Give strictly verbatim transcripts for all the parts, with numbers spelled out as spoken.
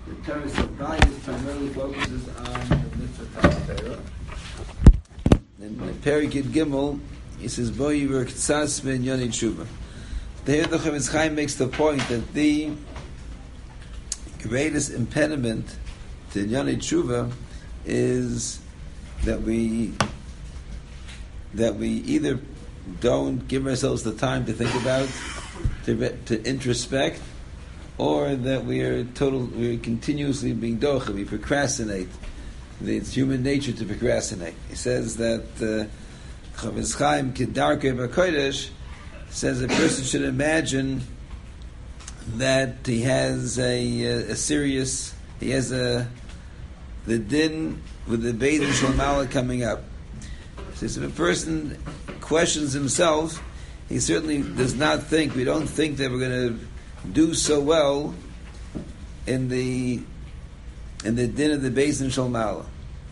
The Torah's Bias primarily focuses on the mitzvah Talmud Torah. In Perek Yud Gimel, he says, "Bo yiver k'tzas ben yoni tshuva." Here the Chofetz Chaim makes the point that the greatest impediment to yoni tshuva is that we that we either don't give ourselves the time to think about, to to introspect, or that we are total, we are continuously being docha, we procrastinate. It's human nature to procrastinate. He says that uh, Chofetz Chaim Kedarkei B'Kodesh says a person should imagine that he has a, a, a serious, he has a the din with the Beis Din Shel Ma'ala coming up. He says if a person questions himself, he certainly does not think, we don't think that we're going to do so well in the in the din of the Beis Din Shel Ma'ala.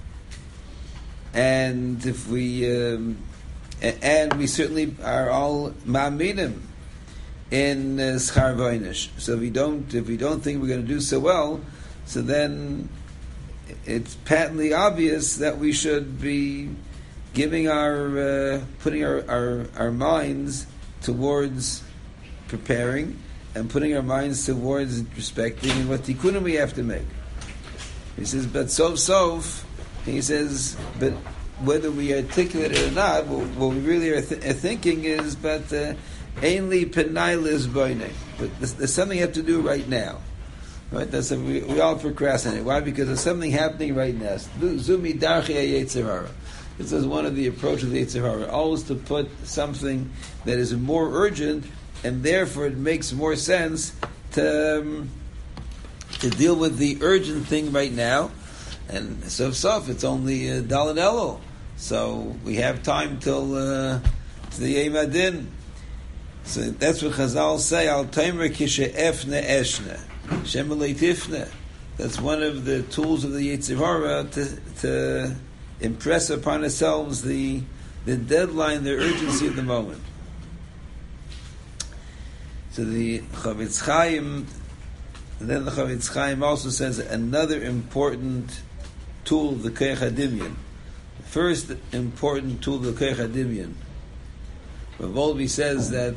And if we um, and we certainly are all ma'aminim in schar v'onish. So if we don't if we don't think we're going to do so well, so then it's patently obvious that we should be giving our uh, putting our, our our minds towards preparing and putting our minds towards introspecting and what tikkunim we have to make. He says, but so so. He says, but whether we articulate it or not, what, what we really are, th- are thinking is, but ainly penailis boine. But there's, there's something you have to do right now. Right? That's a, we, we all procrastinate. Why? Because there's something happening right now. Zumi darchi yetzer hara. This is one of the approaches of the yetzer hara. Always to put something that is more urgent, and therefore it makes more sense to um, to deal with the urgent thing right now. And so so it's only uh, Daled Elul, so we have time till uh, to the Yom Adin. So that's what Chazal say. Al Taimer Kishe Efne Eshne Shemelei Tifne. That's one of the tools of the Yetzer Hara to to impress upon ourselves the the deadline, the urgency of the moment. So the Chofetz Chaim, then the Chofetz Chaim also says another important tool of the Koach HaDimyon. The first important tool of the Koach HaDimyon. Rav Wolbe says that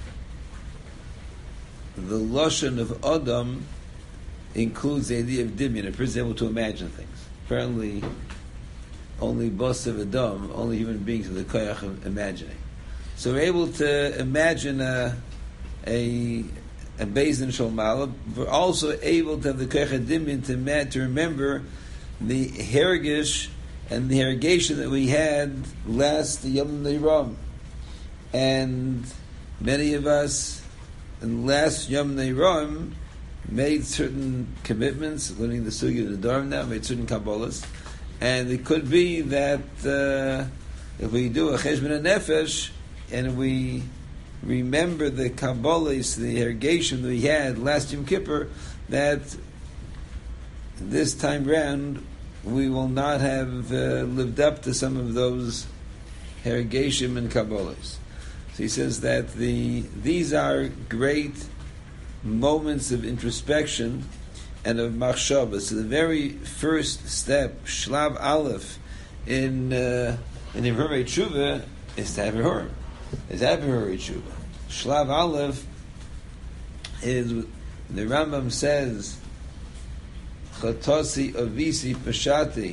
the Lashon of Adam includes the idea of Dimyon. A person is able to imagine things. Apparently, only Bas of Adam, only human beings have the Koach of imagining. So we're able to imagine a a, a Beis Din Shel Ma'ala. We're also able to have the Koach HaDimyon to, ma- to remember the hergish and the irrigation that we had last Yom Neiram. And many of us in last Yom Neiram made certain commitments, learning the Sugi of the Dharm now, made certain Kabbalahs. And it could be that uh, if we do a Cheshbon HaNefesh and we remember the Kabbalahs, the irrigation that we had last Yom Kippur, that this time round, we will not have uh, lived up to some of those hergeshim and kabbalas. So he says that the these are great moments of introspection and of machshava. So the very first step, shlav aleph, in uh, in Hurei Tshuva is to have a hur, is to have a Hurei Tshuva. Shlav aleph is, the Rambam says, Chatasi avisi pashati.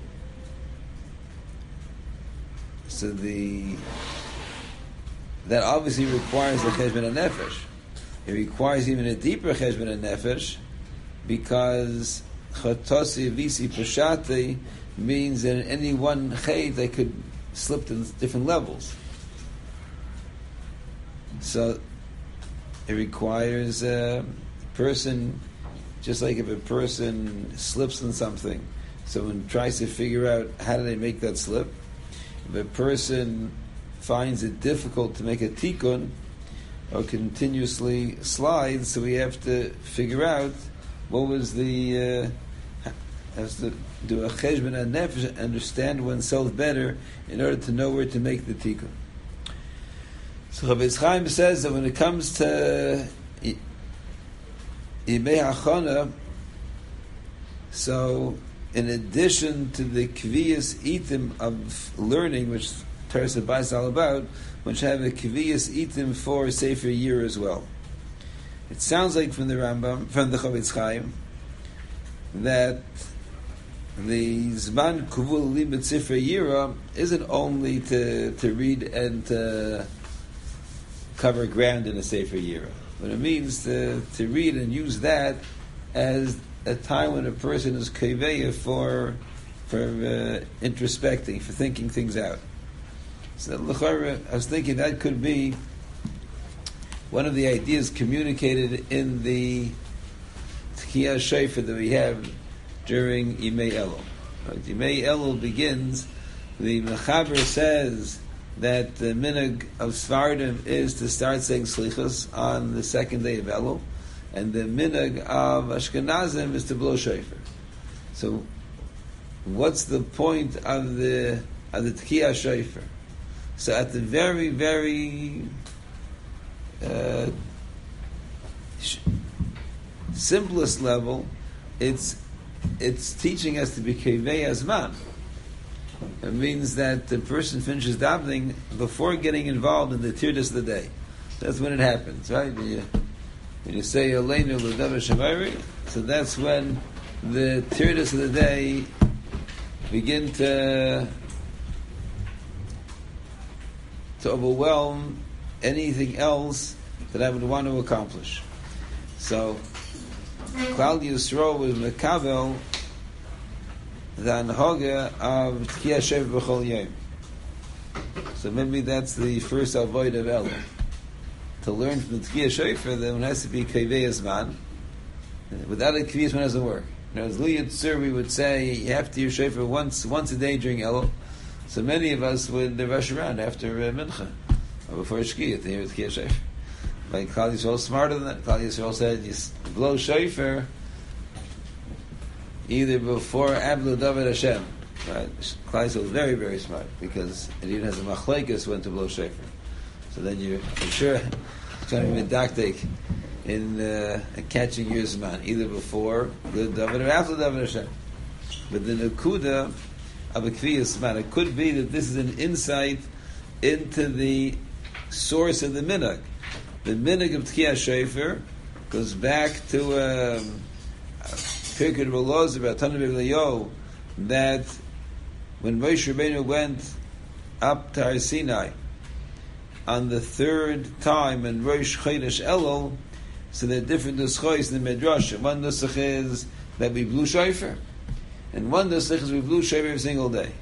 So the that obviously requires a cheshbon nefesh. It requires even a deeper cheshbon nefesh, because Chatasi avisi pashati means that in any one chet they could slip to different levels. So it requires a person. Just like if a person slips in something, someone tries to figure out how do they make that slip. If a person finds it difficult to make a tikkun or continuously slides, so we have to figure out what was the uh, has to do a cheshbon hanefesh, understand oneself better in order to know where to make the tikkun. So Chofetz Chaim says that when it comes to Yimei Hachana, So, in addition to the kviyas itim of learning, which Teres Habais is all about, which have a kviyas itim for Sefer Year as well. It sounds like from the Rambam, from the Chavetz Chaim, that the Zman Kuvul Limit Sefer Yira isn't only to, to read and to cover ground in a Sefer Yira, but it means to, to read and use that as a time when a person is kaveya for for uh, introspecting, for thinking things out. So, I was thinking that could be one of the ideas communicated in the Tchiyah Shofar that we have during Yimei Elul. Right? Yimei Elul begins, the Mechaber says that the minhag of Sfardim is to start saying Slichos on the second day of Elul, and the minhag of Ashkenazim is to blow shofar. So, what's the point of the of the Tchiyah Shofar? So, at the very, very uh, sh- simplest level, it's it's teaching us to be kevei azman. It means that the person finishes davening before getting involved in the tirdas of the day. That's when it happens, right? When you, when you say Aleinu l'davar shavari, so that's when the tirdas of the day begin to to overwhelm anything else that I would want to accomplish. So, Klal Yisrael was mekavel the anhaga of Tchiyah Shofar b'chol yom. So maybe that's the first avoid of Elul. To learn from the Tchiyah Shofar that one has to be kavei zman. Without a kviyas, one doesn't work. Now, as Li Yitzur, we would say you have to use Shofar once once a day during Elul. So many of us would rush around after uh, Mincha or before Shkiyah to hear the Tchiyah Shofar. Like Klal Yisrael is smarter than that. Klal Yisrael said you blow Shofar either before Ablu David Hashem. Right? Klal Yisrael is very, very smart because it even has a machlekes when to blow shofar. So then you're, I'm sure, trying to be medactic in uh, catching your zman, either before the David or after David Hashem. But the Nakuda of a Kviyas zman, it could be that this is an insight into the source of the minhag. The minhag of Tchiyah Shofar goes back to um, Pirkei Roloz about Tanav that when Moshe Rabbeinu went up to Har Sinai on the third time in Rosh Chodesh Elul, so there are different nuschos in the Midrash. One nusach is that we blew shofar, and one nusach is we blew shofar every single day.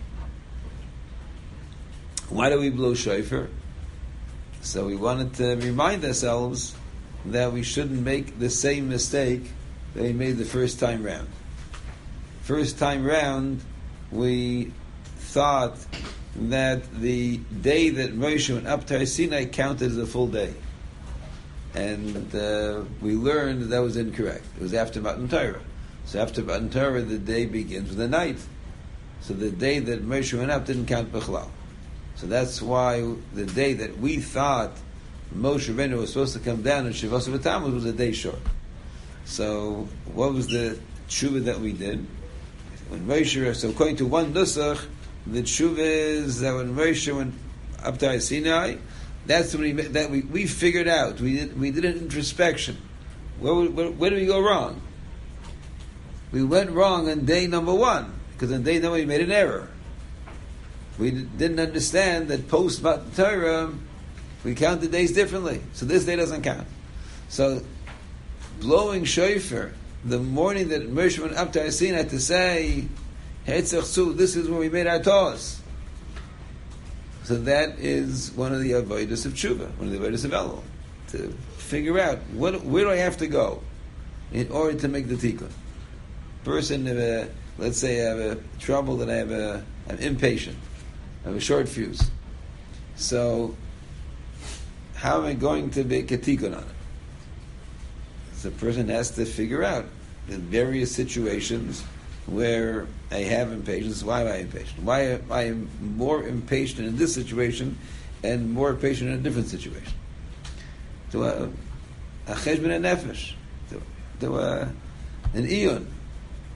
Why do we blow shofar? So we wanted to remind ourselves that we shouldn't make the same mistake that we made the first time round. First time round, we thought that the day that Moshe went up to Har Sinai counted as a full day. And uh, we learned that that was incorrect. It was after Matan Torah. So after Matan Torah, the day begins with the night. So the day that Moshe went up didn't count B'chlal. So that's why the day that we thought Moshe Rabbeinu was supposed to come down in Shavos V'Tammuz was a day short. So what was the tshuva that we did? When Moshe, so according to one nusach, the tshuva is that when Moshe went up to Har Sinai, that's when we that we, we figured out. We did we did an introspection. Where, where, where did we go wrong? We went wrong on day number one because on day number one we made an error. We didn't understand that post Matan Torah we count the days differently. So this day doesn't count. So blowing shofar the morning that Moshe went up to Har Sinai to say, Hetzach, this is when we made our toss. So that is one of the avodas of tshuva, one of the avodas of Elul, to figure out what, where do I have to go in order to make the tikkun. Person, have a, let's say I have a trouble that I have a, I'm impatient, I have a short fuse. So how am I going to make a tikkun on it? So the person has to figure out in various situations where I have impatience. Why am I impatient? Why am I more impatient in this situation and more patient in a different situation? To a cheshbon nefesh, to, to a, an iyun,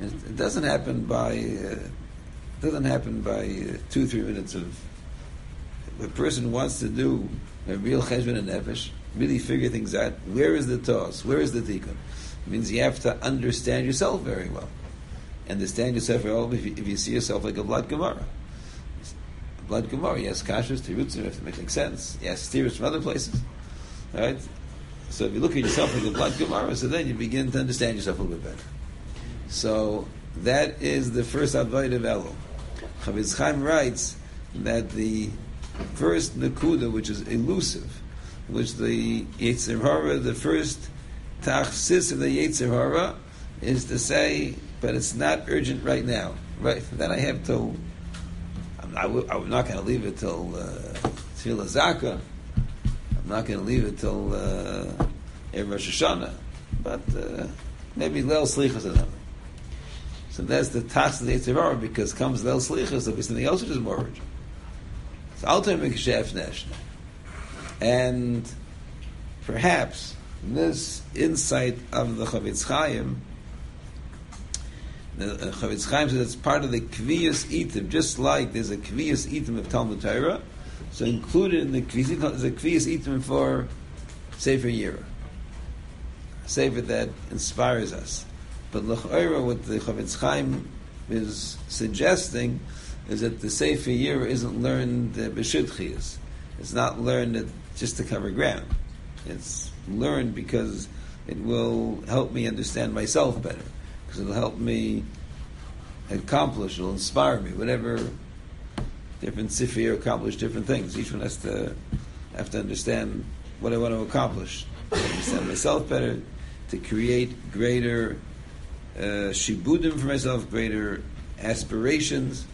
It doesn't happen by uh, doesn't happen by uh, two three minutes of. If a person wants to do a real cheshbon and nefesh, really figure things out. Where is the toss? Where is the tikkun? It means you have to understand yourself very well. Understand yourself very well if you, if you see yourself like a blood gemara. A blood gemara, yes, kashas, tirutzim, if it makes sense. Yes, steers from other places. Right? So if you look at yourself like a blood gemara, so then you begin to understand yourself a little bit better. So that is the first avodah of Elul. Chavetz Chaim writes that the first nakuda, which is elusive, which the Yetzer Hara, the first tachsis of the Yetzer Hara, is to say, but it's not urgent right now. Right? Then I have till, I'm not, I'm not going to leave it till Tefillah Zaka. I'm not going to leave it till uh, Erev Rosh Hashanah. But uh, maybe Leil Slichas another. So that's the task of the Yetzer Hara, because comes Leil Slichas, there'll be something else which is more urgent. So ultimately, Kshef Neshna. And perhaps this insight of the Chavetz Chaim, the uh, Chavetz Chaim says it's part of the Kviyas Itim, just like there's a Kviyas Itim of Talmud Torah, so included in the Kviyas Itim is a Kviyas Itim for Sefer Yira, a Sefer that inspires us. But L'ch'oira, what the Chavetz Chaim is suggesting is that the Sefer Yira isn't learned uh, b'shidchiyas. It's not learned uh, just to cover ground. It's learned because it will help me understand myself better. Because it'll help me accomplish, it'll inspire me. Whatever different Sefer Yira accomplish different things. Each one has to have to understand what I want to accomplish. To understand myself better, to create greater uh, shibudim for myself, greater aspirations.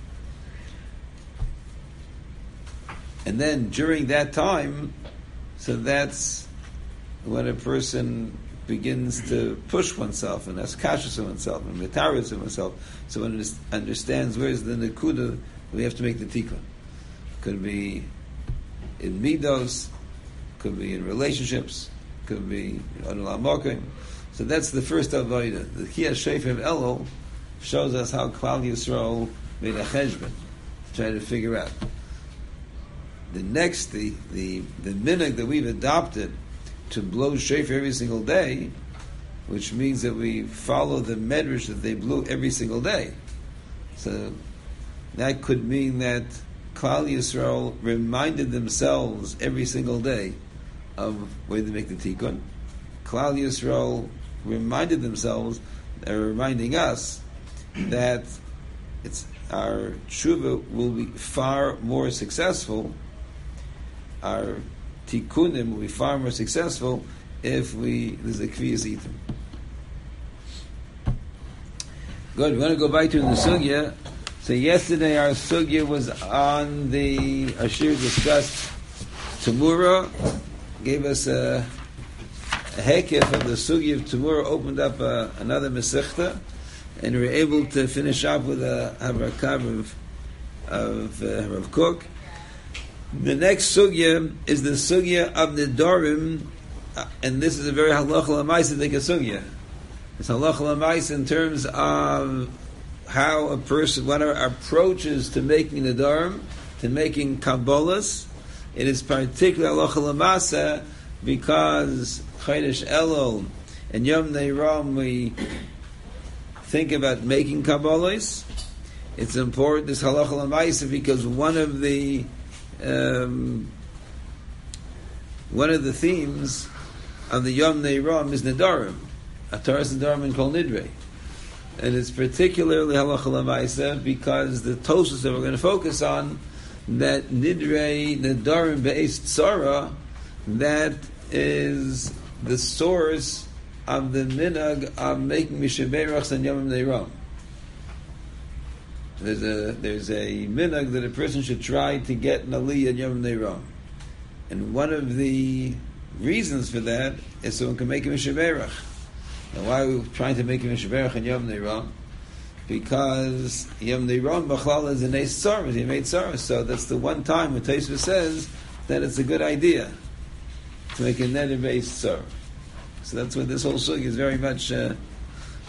And then during that time, so that's when a person begins to push oneself and ask kashas of oneself and mitaris of oneself. So when it understands where's the nekuda, we have to make the tikkun. Could be in midos, could be in relationships, could be in olam mokim. So that's the first avodah. The Kiyas Shefer of Elul shows us how Klal Yisrael made a cheshbon to try to figure out. The next, the, the, the minhag that we've adopted to blow shofar every single day, which means that we follow the medrash that they blew every single day. So that could mean that Klal Yisrael reminded themselves every single day of where they make the tikkun. Klal Yisrael reminded themselves, they're reminding us that it's our tshuva will be far more successful. Our tikkunim will be far more successful if we there's a kviyas itim. Good. We want to go back to the sugya. So yesterday our sugya was on the Ashir discussed Tamura, gave us a, a hekef of the sugya of Tamura, opened up a, another mesechta, and we were able to finish up with a habrakav of of uh, Rav Kook. The next sugya is the sugya of the Dorim, uh, and this is a very halacha l'maisa sugya. It's halacha l'maisa in terms of how a person, what are approaches to making the Dorim, to making Kabbalahs. It is particularly halacha l'maisa because Chodesh Elul and Yom Neiram we think about making Kabbalahs. It's important, this halacha l'maisa, because one of the Um, one of the themes of the Yom Neiram is Nedarim, Ataras Nedarim and Kol Nidrei, and it's particularly halacha l'maisa because the Tosfos that we're going to focus on, that Nidrei Nedarim be'es tzara, that is the source of the minhag of making mishaberachs and Yom Neiram. There's a there's a minhag that a person should try to get an aliyah Yom Neiram, and one of the reasons for that is so one can make a mishaberach. And why are we trying to make a mishaberach in Yom Neiram? Because Yom Neiram b'chlal is a neis tzara, he made tzara, so that's the one time when Tosfos says that it's a good idea to make a neder based tzara. So that's what this whole sugya is very much uh,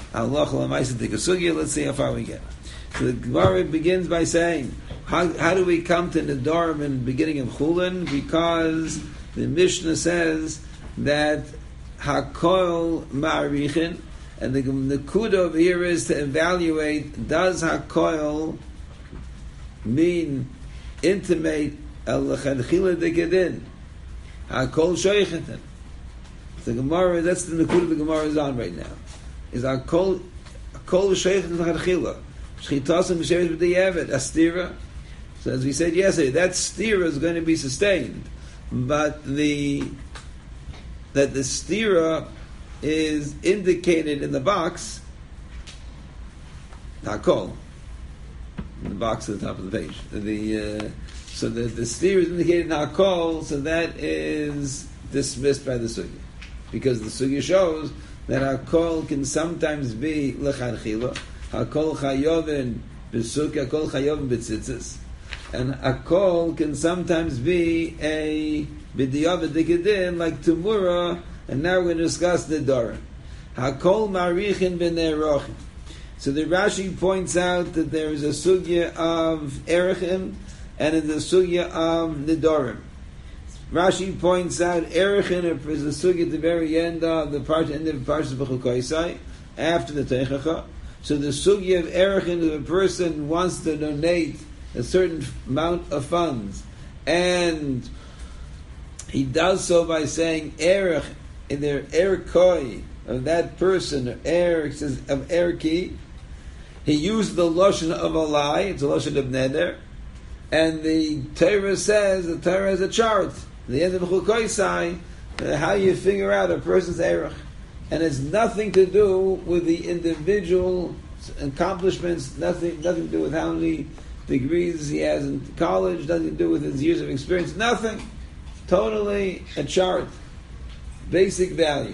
Allah Lamaisa Tikasugya. Let's see how far we get. So the Gemara begins by saying, how, how do we come to Nedarim in the beginning of Chulin? Because the Mishnah says that Hakol Ma'arichin, and the Nekuda over here is to evaluate, does Hakol mean intimate al-L'chadchila Dikadin? Hakol Shoichetin. The Gemara, that's the Nekuda the Gemara is on right now. Is Hakol Shoichetin L'chadchila. Shchitasam B'Shevet B'Diavad, Astira. So as we said yesterday, that stira is going to be sustained. But the that the stira is indicated in the box, Hakol, in the box at the top of the page. The uh, so the the stira is indicated in Hakol, so that is dismissed by the sugya, because the sugya shows that Hakol can sometimes be l'chadchila, Hakol chayovin b'sukkah, Hakol chayovin b'tzitzis, and Hakol can sometimes be a b'diavad dikadin like Tumura. And now we're going to discuss the Dara. Hakol marichin b'nei rochim. So the Rashi points out that there is a sugya of erechim and in the sugya of nedarim. Rashi points out erechim is a sugya at the very end of the part end of the Parshas B'chukoisai, after the Teichacha. So the sugya of erechim, if a person wants to donate a certain amount of funds, and he does so by saying erech in their erkoi of that person, or er says of erki, he used the lashon of a lie. It's a lashon of neder, and the Torah says the Torah has a chart. At the end of Chukoisai, uh, how you figure out a person's erech, and it's nothing to do with the individual accomplishments. Nothing, nothing to do with how many degrees he has in college. Nothing to do with his years of experience. Nothing. Totally a chart. Basic value.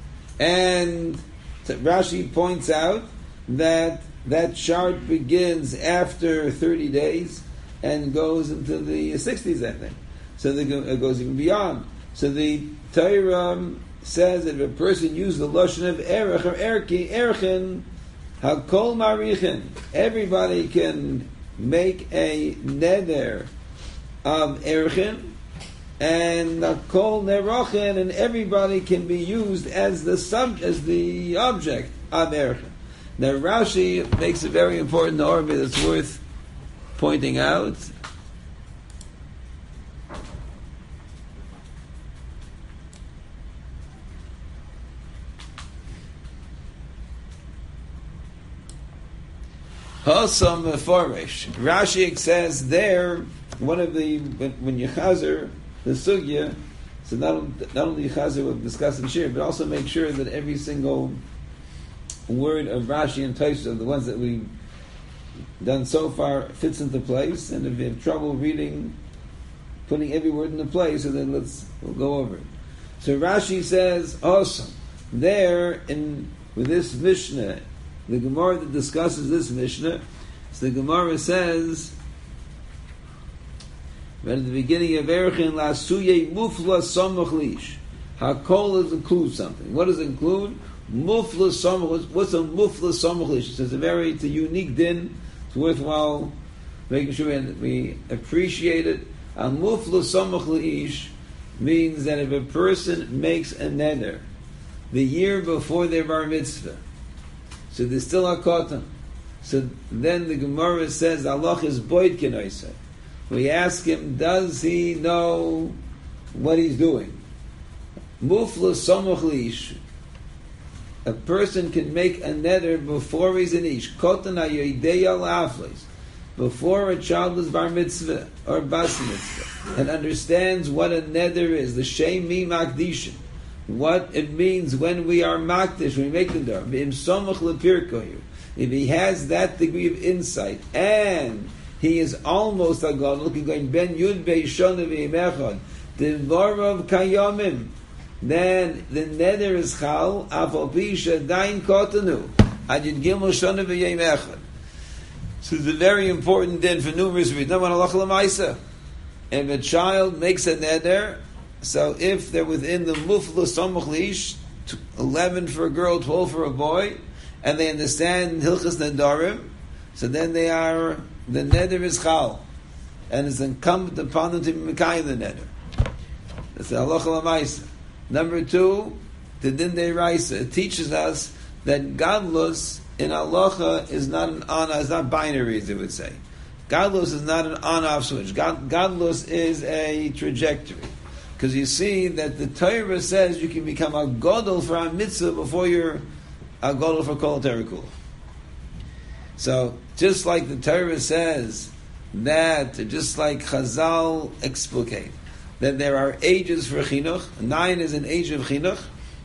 And Rashi points out that that chart begins after thirty days and goes into the sixties, I think. So it goes even beyond. So the Torah says that if a person used the lashon of erech or erki, erechin, hakol marichin, everybody can make a neder of erechin, and kol nerochin, and everybody can be used as the sub, as the object of erechim. Now Rashi makes a very important order that's worth pointing out. Hosam Meforish. Rashi says there, one of the when, when you chazer the sugya, so not, not only Chazer will discuss and share, but also make sure that every single word of Rashi and Tosfos, the ones that we've done so far, fits into place. And if you have trouble reading, putting every word into place, so then let's we'll go over it. So Rashi says, awesome. There in with this Mishnah, the Gemara that discusses this Mishnah, so the Gemara says, but at the beginning of Erechin, Lasuye Mufla Samach Lish. Hakol is include something. What does it include? Mufla Samach. What's a Mufla Samach Lish? It's a very, it's a unique din. It's worthwhile making sure we appreciate it. A Mufla Samach Lish means that if a person makes a neder the year before their bar mitzvah, so there's still a katan. So then the Gemara says, Allah is boyd kenoisei. We ask him, does he know what he's doing? Mufla samach lish. A person can make a neder before he's an ish. Kotan hayodeya la'aflis. Before a child is bar mitzvah or bas mitzvah, and understands what a neder is, the shem mi makdishin, what it means when we are makdish, when we make the dar. V'im samach lepirkoyu. If he has that degree of insight, and he is almost a God, looking going ben yud beishon v'imechad devarav kayamim, then the neder is chal afal pisha dain kotanu adin gimel shon v'yimechad. So it's a very important din for numerous reasons. Number one, halacha l'maisa. If a child makes a neder, so if they're within the mufla samach lish, eleven for a girl, twelve for a boy, and they understand Hilchas Nedarim, so then they are, the Neder is Chal, and it's incumbent upon them to be Mekayim the Neder. That's the Halacha L'Maisa. Number two, the Din Deiraisa. It teaches us that Gadlus in Halacha is not an on, it's not binary, as they would say. Gadlus is not an on-off switch. God, Gadlus is a trajectory. Because you see that the Torah says you can become a Godel for a mitzvah before you're a Godel for Kol Terakul. So, just like the Torah says that, just like Chazal explicate, that there are ages for Chinuch. Nine is an age of Chinuch.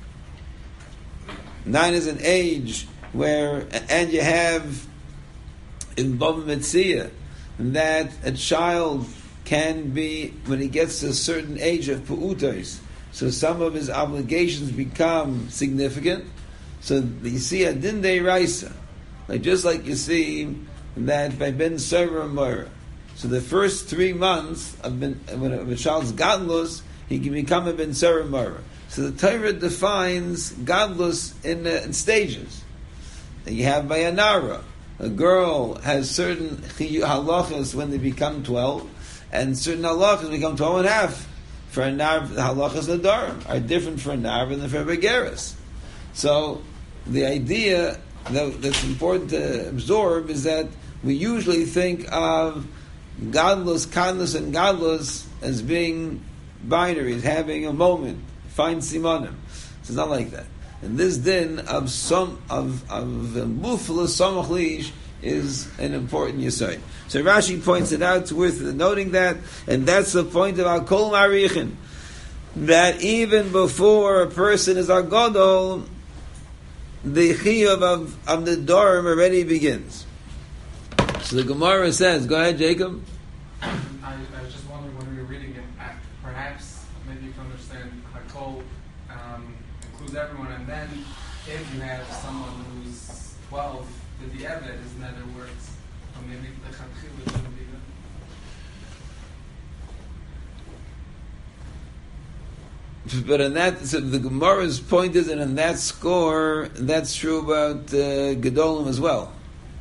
Nine is an age where, and you have in Bava Metzia, that a child can be, when he gets to a certain age of Pu'utos, so some of his obligations become significant. So you see a Din Deiraisa, like just like you see that by Ben Server Mora. So the first three months of ben, when a, a child's Gadlus, he can become a Ben Server Mora. So the Torah defines Gadlus in, uh, in stages. And you have by a Nara, a girl has certain halachas when they become twelve, and certain halachas become twelve and a half. For a nar, the halachas Nedarim are different for a nar than for a begeris. So the idea that, that's important to absorb is that we usually think of Gadlus, Kadlus, and Gadlus as being binary, as having a moment, fine simonim. So it's not like that. And this din of some of of mufla samach lish is an important yesod. So Rashi points it out. It's worth noting that, and that's the point of al kol marichin, that even before a person is a gadol, the chiyuv of of the Nedarim already begins. So the Gemara says, "Go ahead, Jacob." I, I was just wondering when we were reading it, perhaps maybe you can understand Hakol um, includes everyone, and then if you have someone who's twelve, the di'evet is never works, or maybe the Chachil shouldn't be good. But in that, so the Gemara's point is, and in that score, that's true about uh, Gedolim as well.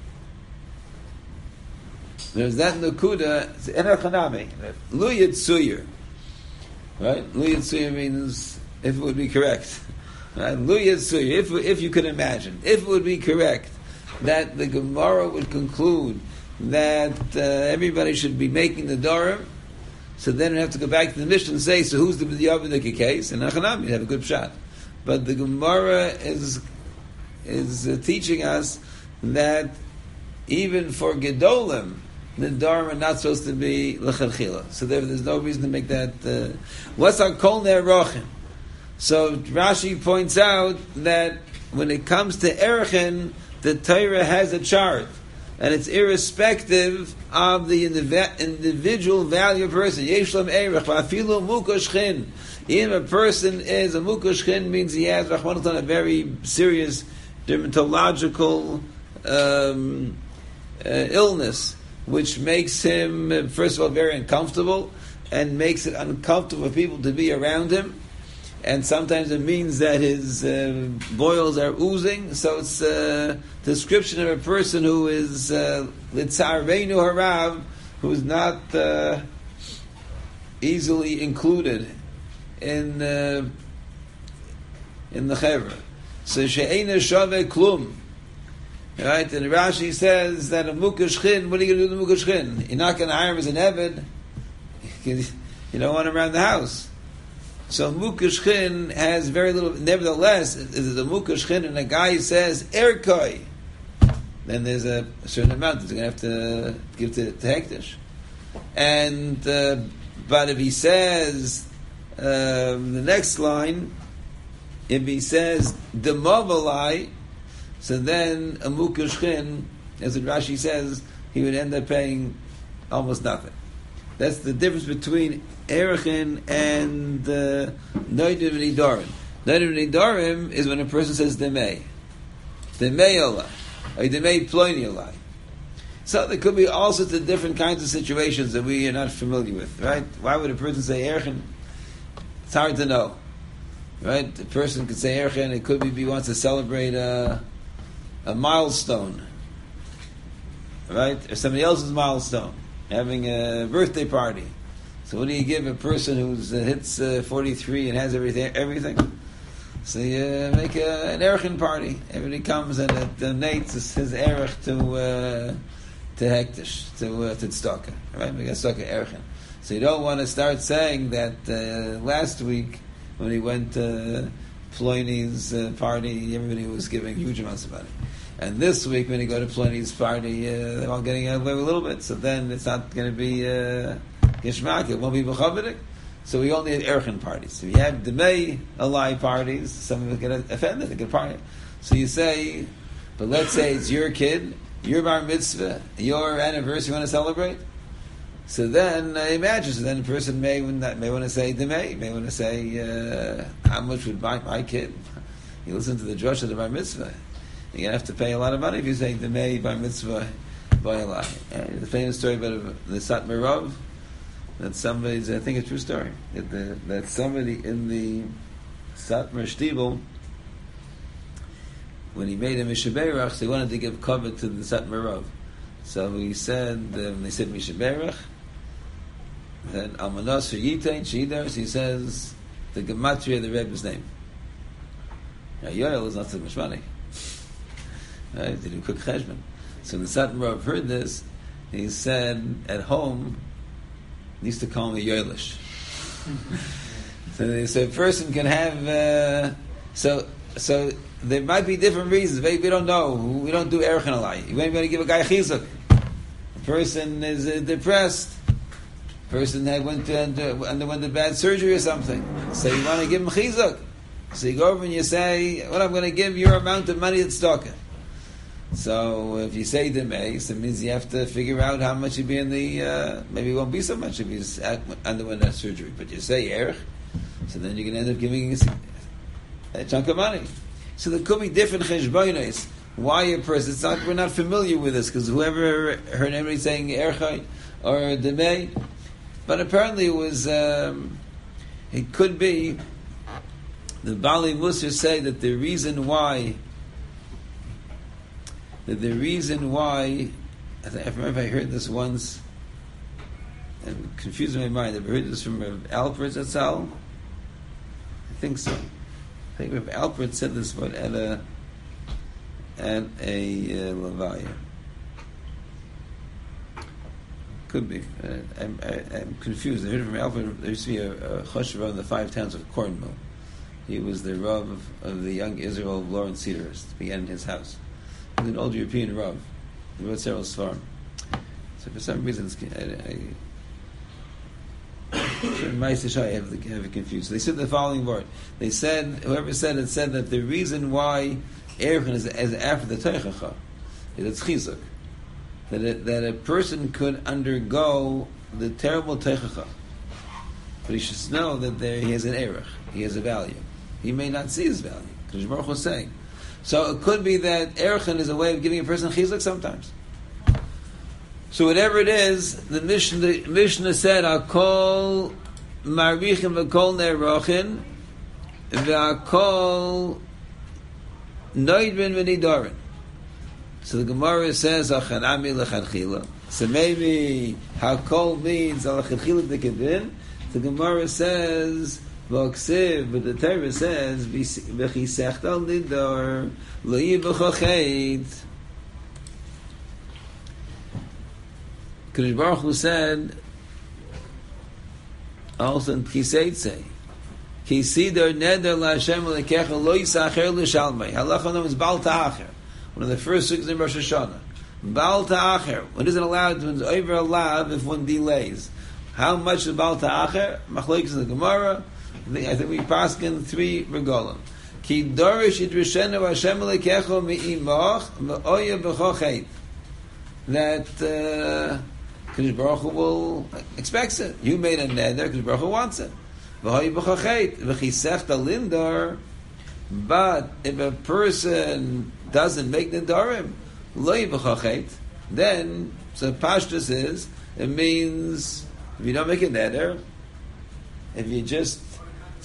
There's that Nakuda, it's Ener Chanami, Lu Yitzuyir. Right? Lu Yitzuyir means, if it would be correct. Right? Lu Yitzuyir, if, if you could imagine. If it would be correct that the Gemara would conclude that uh, everybody should be making the Nedarim, so then we have to go back to the Mishnah and say, so who's the B'diyav case? And Achanami, you have a good shot. But the Gemara is, is uh, teaching us that even for Gedolim, the Nedarim are not supposed to be l'chadchila. So there, there's no reason to make that. Uh, what's our kol ne'erochin? So Rashi points out that when it comes to erochin, the Torah has a chart, and it's irrespective of the individual value of a person. Yeshlam erech va'afilu mukoshchin. Even a person is a mukoshchin means he has Rahman a very serious dermatological um, uh, illness, which makes him, first of all, very uncomfortable, and makes it uncomfortable for people to be around him. And sometimes it means that his uh, boils are oozing. So it's a description of a person who is litzarveinu harav, who's not uh, easily included in uh, in the chevra. So she'eina shave klum. Right, and Rashi says that a mukashchin, what are you going to do with the mukashchin? You're not going to hire him as an eved. You don't want him around the house. So mukashchin has very little. Nevertheless, if there's a mukashchin and a guy says erkoi, then there's a, a certain amount that you're going to have to give to, to hektish. And uh, but if he says um, the next line, if he says demovalai, so then a mukashchin, as Rashi says, he would end up paying almost nothing. That's the difference between erochin and uh, noidim and idarim. Noidim and idarim is when a person says demei, demei olai, or demei ploini olai. So there could be all sorts of different kinds of situations that we are not familiar with, right? Why would a person say erochin? It's hard to know, right? The person could say erochin. It could be he wants to celebrate. Uh, a milestone, right? Or somebody else's milestone, having a birthday party. So what do you give a person who uh, hits uh, forty-three and has everything? Everything. So you uh, make a, an Erechin party. Everybody comes and it donates his Erech to uh, to Hektish, to uh, to Tzedakah, right? We got Tzedakah Erechin. So you don't want to start saying that uh, last week when he went to Ploini's uh, party, everybody was giving huge amounts of money. And this week when you go to Ploini's party, uh, they're all getting away with a little bit. So then it's not going to be uh, Geshmak, it won't be B'chavidik. So we only have Erechin parties. If you have Demei Alai parties, some of them get offended, they get party. So you say, but let's say it's your kid, your bar mitzvah, your anniversary you want to celebrate. So then uh, imagine, so then a person may may want to say Demei, may want to say, uh, how much would my, my kid? You listen to the drush of the bar mitzvah. You're going to have to pay a lot of money if you say Demei bar mitzvah by Alai. Uh, the famous story about the Satmar Rav, that somebody's, I think it's a true story, that, the, that somebody in the Satmar Shtibel, when he made a Mishaberach, they wanted to give cover to the Satmar Rav. So he said, um, they said Mishaberach, then Almanos for Yitain, Shidars, he says the Gematria of the Rebbe's name. Now Yoel is not so much money. Right? They didn't cook cheshbon. So when the Satmar Rav heard this, he said, at home, he used to call me Yoelish. so, so a person can have, uh, so so there might be different reasons. Maybe we don't know. We don't do Erechin Alai. You ain't going to give a guy chizuk. A person is uh, depressed. A person had went to under, underwent a bad surgery or something. So you want to give him chizuk. So you go over and you say, well, I'm going to give your amount of money at tzedakah. So if you say demei, so it means you have to figure out how much you'd be in the, uh, maybe it won't be so much if you underwent that surgery, but you say erech, so then you're going to end up giving a chunk of money. So there could be different cheshbonos. Why a person, it's not, we're not familiar with this, because whoever heard anybody saying erech or demei, but apparently it was, um, it could be, the Bali Musar say that the reason why that the reason why, I, think, I remember I heard this once, and it confused my mind. I've heard this from Rav Alpert Zatzal. I think so. I think Rav Alpert said this one at a at a uh, Levaya. Could be. Uh, I'm, I, I'm confused. I heard from Alpert. There used to be a, a choshev in the five towns of Cornwall. He was the Rav of, of the young Israel of Lawrence Cedarist. Began in his house. He was an old European Rav. He wrote several svarim. So for some reason, it's, I, I, I have, the, have it confused. So they said the following word. They said, whoever said it said that the reason why Erechin is, is after the Teichacha is it's chizuk. That it, that a person could undergo the terrible Teichacha, but he should know that there he has an Erech, he has a value. He may not see his value. Because Baruch was saying. So it could be that Erechin is a way of giving a person chizuk sometimes. So whatever it is, the Mishnah, the Mishnah said, "Akol marichin v'kol ne'erochin v'akol noidrin v'nidorin." So the Gemara says, "Achanami lechanchila." So maybe hakol means alachanchila dekadin. The Gemara says, "V'oksiv," but the Torah says, "V'chisech al nidor lo'yivachachet." Kadosh Baruch Hu said also in Kiseitze, "Kisidor neder laHashem lekecha lo yisacher l'shalmei." Halacha known as Baal Ta'acher. One of the first sukkahs in Rosh Hashanah. Baal Ta'acher. One isn't allowed to over a lav if one delays. How much is Baal Ta'acher? Machlokes in the Gemara. I think, I think we pass in three regalim. Ki dorish idrishenu Hashem lekecha mi'imach v'oya b'chochet. That uh, Kadosh Baruch Hu will expects it. You made a neder, Kadosh Baruch Hu wants it. V'hoy b'chachet v'chisech lindar. But if a person doesn't make nedarim, loy b'chachet, then so pashtus is it means if you don't make a neder, if you just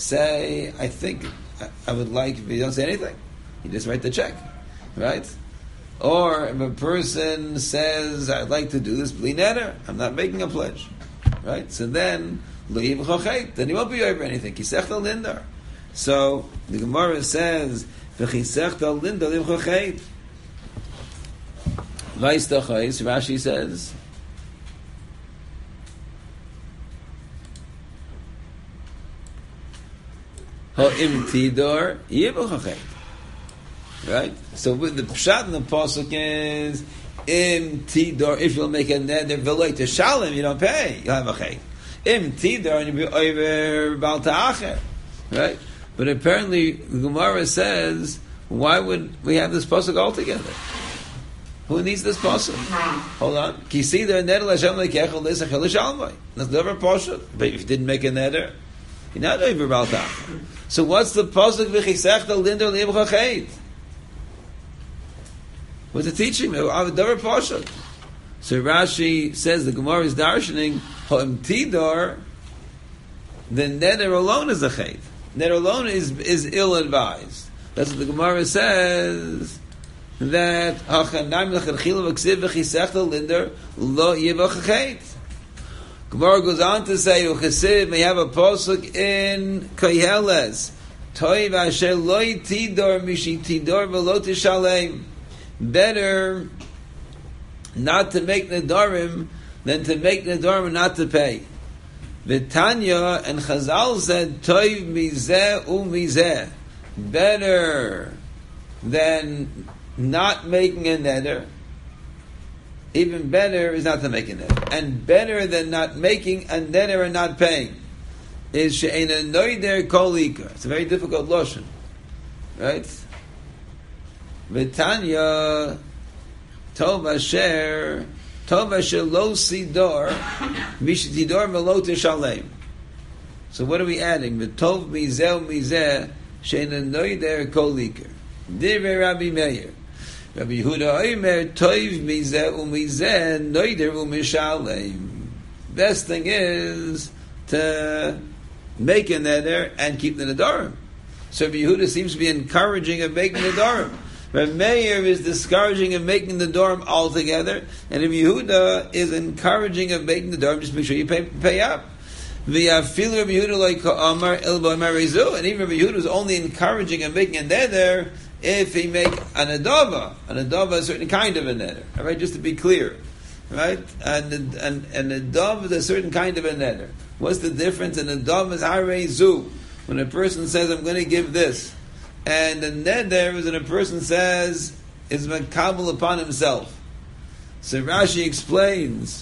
say I think I, I would like, if you don't say anything, you just write the check, right? Or if a person says, I'd like to do this, bli neder, I'm not making a pledge. Right? So then, then he won't be over anything. Kisech al lindar. So, the Gemara says, V'chisech al lindar lim chochet. Vais tachais, Rashi says, Ha'im tidor, yibu chochet. Right? So with the pshat in the pasuk is im tidor. If you'll make a neder v'loy to shalom, you don't pay. You have a chay. Im tidor and you be over bal ta'acher. Right? But apparently the Gemara says, why would we have this pasuk altogether? Who needs this pasuk? Hold on. Ki see the neder l'Hashem lekechel l'isachel l'shalmai. That's never pasuk. But if you didn't make a neder, you're not over bal ta'acher. So what's the pasuk v'chisech the linder l'im chachet? What's the teaching? So Rashi says the Gemara is darshaning ha'im tidor. The neder alone is a chet. Neder alone is is ill advised. That's what the Gemara says. That hachanayim lechadchila v'ksiv v'chisechta linder lo yivach chet. Gemara goes on to say uchesiv may have a pasuk in Koheles toiv asher lo tidor mishi tidor v'lo tishalem. Better not to make nedarim than to make nedarim and not to pay. Vitanya and Chazal said, "Toiv mizeh umizeh." Better than not making a neder. Even better is not to make a neder, and better than not making a neder and not paying is she'ena noider kol ikar. It's a very difficult lashon, right? V'tanya tov asher tov asher lo sidor mishtidor v'lo tishalem. So what are we adding? V'tov mizeh mizeh she'ena noider kol ikar. Divrei Rabbi Meir. Rabbi Yehuda Omer tov mizeh umizeh noider umishalem. Best thing is to make a neder and keep the nedarim. So Rabbi Yehuda seems to be encouraging of making nedarim. Rabbi Meir is discouraging of making the dorm altogether, and Rabbi Yehuda is encouraging of making the dorm. Just make sure you pay, pay up. V'yafil Rabbi Yehuda like Amar Elbo Marizu, and even Rabbi Yehuda is only encouraging of making a neder if he make an adava, an adava, a certain kind of a neder. All right, just to be clear, right? And and and a adava is a certain kind of a neder. What's the difference? An adava is harezu. When a person says, "I'm going to give this." And the neder is when a person says is makabel upon himself. So Rashi explains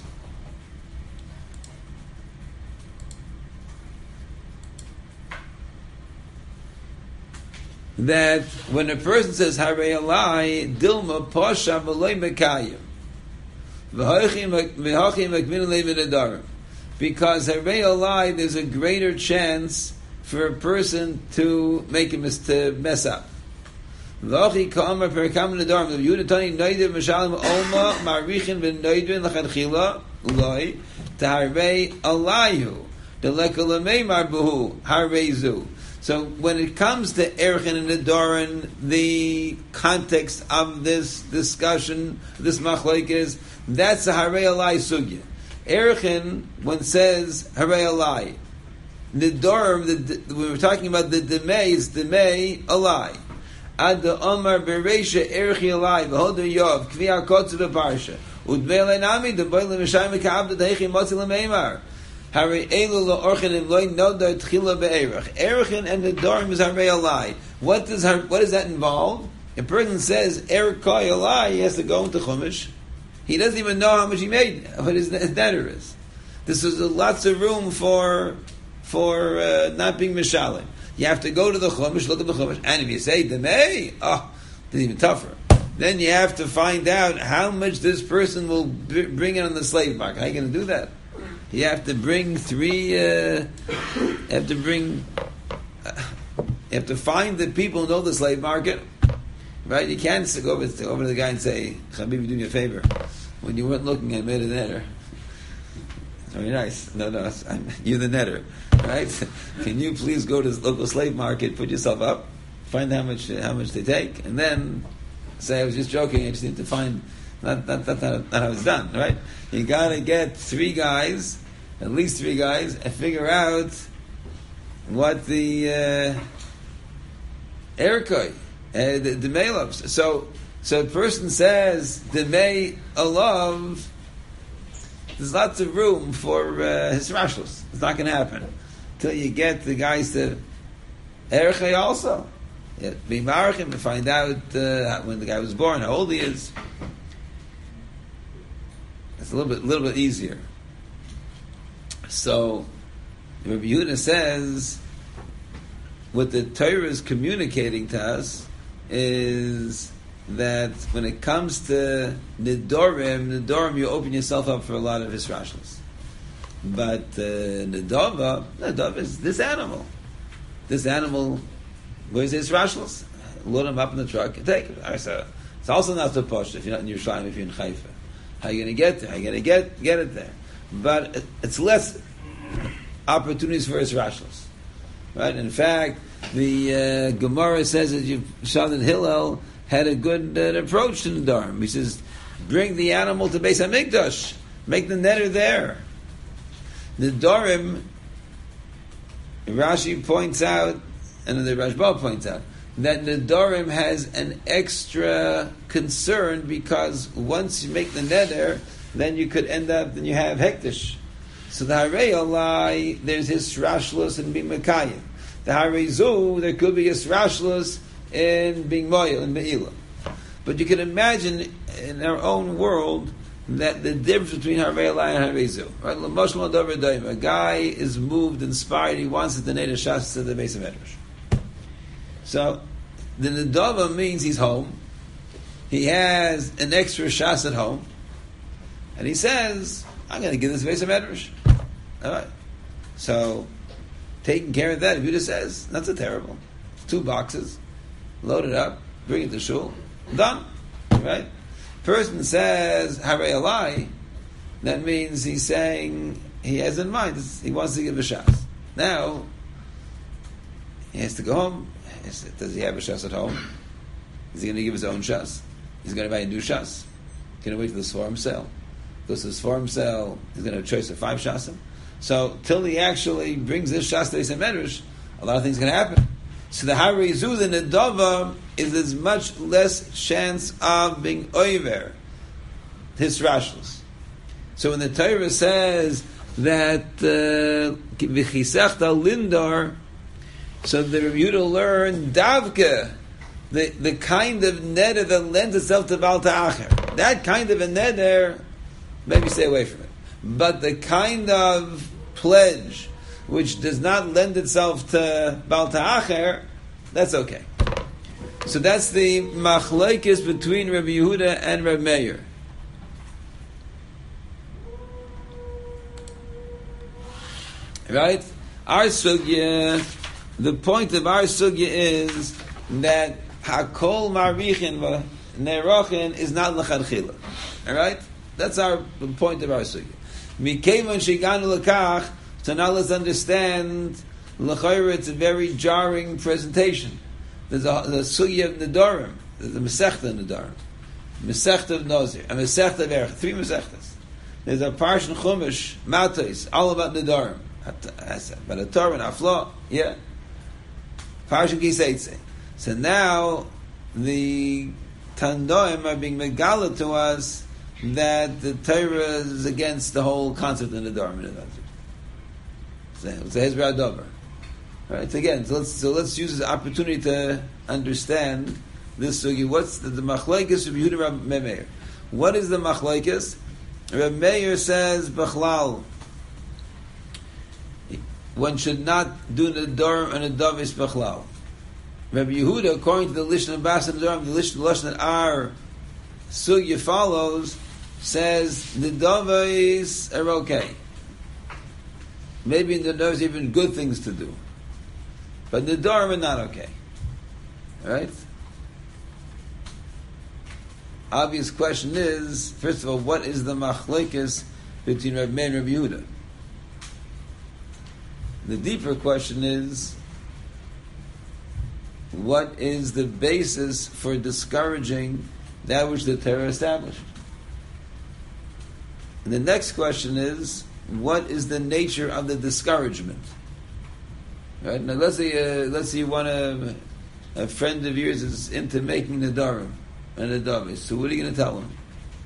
that when a person says Harei Alai Dilma Posha V'Loi Mekayim V'Hochi Makmin Levin Adarim, because Harei Alai there's a greater chance for a person to make a mis- to mess up. V'Hochi Ka'amar Perikam Adarim Yudetani Noidim Mishalim Oma Marichin V'Noidin L'Chadchila Loi T'Harei Alayu D'Lekalamei Marbuhu Harei Zu. So when it comes to Erchin and Nedarim, the context of this discussion, this machlok is, that's a Harei Alai sugya. Erchin, when it says Harei Alai, Nedarim, the, the, when we're talking about the Demei, is Demei Alai. Ad the Omar Bereisha Erchi Alai, V'hoder Yov, Kvi HaKotzu V'Parsha, Udmei Alai Nami, the Boy L'Meshayim V'Ka'abda D'Hechi Motzi L'Meimar. Harei Elu L'Orchin and Loi Noda Tchila Be'erach. Erchin and the Dorim is Harei Alai. What does what does that involve? A person says Erech Koi Alai, he has to go into Chumash. He doesn't even know how much he made, what his debtor is. This is lots of room for for uh, not being Mishalim. You have to go to the Chumash, look at the Chumash, and if you say Demei, oh, it's even tougher. Then you have to find out how much this person will b- bring in on the slave market. How are you going to do that? You have to bring three. Uh, you have to bring. Uh, you have to find the people who know the slave market, right? You can't go over to, over to the guy and say, "Chabibi, do me a favor. When you weren't looking, I made a netter." Very nice. No, no, I'm, you're the netter, right? Can you please go to the local slave market, put yourself up, find how much how much they take, and then say I was just joking. I just need to find not not not, not, not how it's done, right? You got to get three guys, at least three guys, and figure out what the uh, erkoi, uh, the the meilovs. So so a person says the may alav. There's lots of room for uh, his rashlos. It's not going to happen till you get the guys to erkoi also. Yeah, be marachim to find out uh, when the guy was born, how old he is. It's a little bit, little bit easier. So, Rabbi Yehuda says, what the Torah is communicating to us is that when it comes to Nidorim, Nidorim, you open yourself up for a lot of Hisrashlos. But uh, Nidova, Nidova is this animal. This animal, where's his Hisrashlos? Load him up in the truck and take it. All right, so it's also not so posh if you're not in Yerushalayim, if you're in Haifa. How are you going to get there? How are you going to get get it there? But it, it's less opportunities for Hisrashlos. Right? In fact, the uh, Gemara says that Shalom Hillel had a good uh, approach to the Nidorim. He says, bring the animal to Beis HaMikdash. Make the netter there. The Nidorim, Rashi points out, and the Rashba points out, that Nidorim has an extra concern because once you make the neder, then you could end up, then you have hektish. So the Harei Alai, there's his Rashlos and being Mekayim. The Harei Zu, there could be his Rashlos in being Moyel and Me'ilah. But you can imagine in our own world that the difference between Harei Alai and Harei Zu. Right? L'moshel Dover Doim. A guy is moved, inspired, he wants to donate a shas to the Beis HaMedrash. So, the Nedava means he's home. He has an extra shas at home. And he says, I'm going to give this Beis HaMedrash. All right. So, taking care of that, if Yehuda says, not so terrible. Two boxes, load it up, bring it to shul, done. Right? Person says, Harei Alai, that means he's saying, he has in mind, he wants to give a shas. Now, he has to go home. Does he have a shas at home? Is he going to give his own shas? He's going to buy a new shas? He's going to wait for the Sforim sale. Goes to the Sforim sale, he's going to have a choice of five shasim. So, till he actually brings this shas to Beis HaMedrash, a lot of things are going to happen. So the Harei Zu, the Nedava, is as much less chance of being over his rashlos. So when the Torah says that v'chisechta uh, lindar, so the Rabbi Yehuda learned davka, the the kind of neder that lends itself to Baal Ta'acher. That kind of a neder, maybe stay away from it. But the kind of pledge which does not lend itself to Baal Ta'acher, that's okay. So that's the machlokes between Rabbi Yehuda and Rabbi Meir. Right? Our sugya, the point of our sugya is that hakol marichin v'nerochin is not l'chadchila. All right? That's our the point of our sugya. Mikevon sheganu lekach, so now let's understand. L'chayra, it's a very jarring presentation. There's a the sugya of Nedarim, there's a Masechta of Nedarim, Masechta of Nazir, a Masechta of Erech, three Masechtas. There's a Parshan Chumash, Matos, all about Nedarim. But a Torah and Aflo, yeah. Parshan Kiseitze. So now the Tandoim are being megala to us that the Torah is against the whole concept of Nedarim and Nedarim. So it's a Hezbollah Dover. Right. So again, so let's so let's use this opportunity to understand this sugi. What's the, the machlokes of Yehuda Rabbi Meir? What is the machlokes? Rabbi Meir says b'chlal one should not do Nedarim and Nedavis b'chlal. Rabbi Yehuda, according to the Lishon of Bas and Nedarim, the Lishon that our sugi follows, says Nedavis are okay. Maybe there's even good things to do. But Nedarim are not okay. Right? Obvious question is, first of all, what is the machlokes between Rabbi Meir and Rabbi Yehuda? The deeper question is, what is the basis for discouraging that which the Torah established? And the next question is, what is the nature of the discouragement? Right now, let's say uh, let's say you want a, a friend of yours is into making nedarim and nedavis. So what are you going to tell him?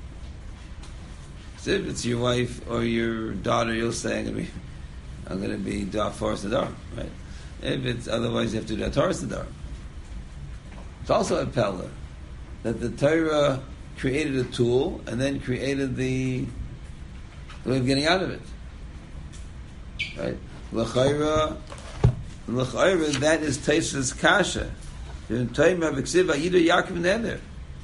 So if it's your wife or your daughter, you'll say, "I'm going to be, I'm going to be da'afaras nedarim." Right? If it's otherwise, you have to do da'afaras nedarim. It's also a pella that the Torah created a tool and then created the, the way of getting out of it. Right? L'chayra, l'chayra, that is Taisha's kasha. In Torah v'ksiva yidu Yaakov neder.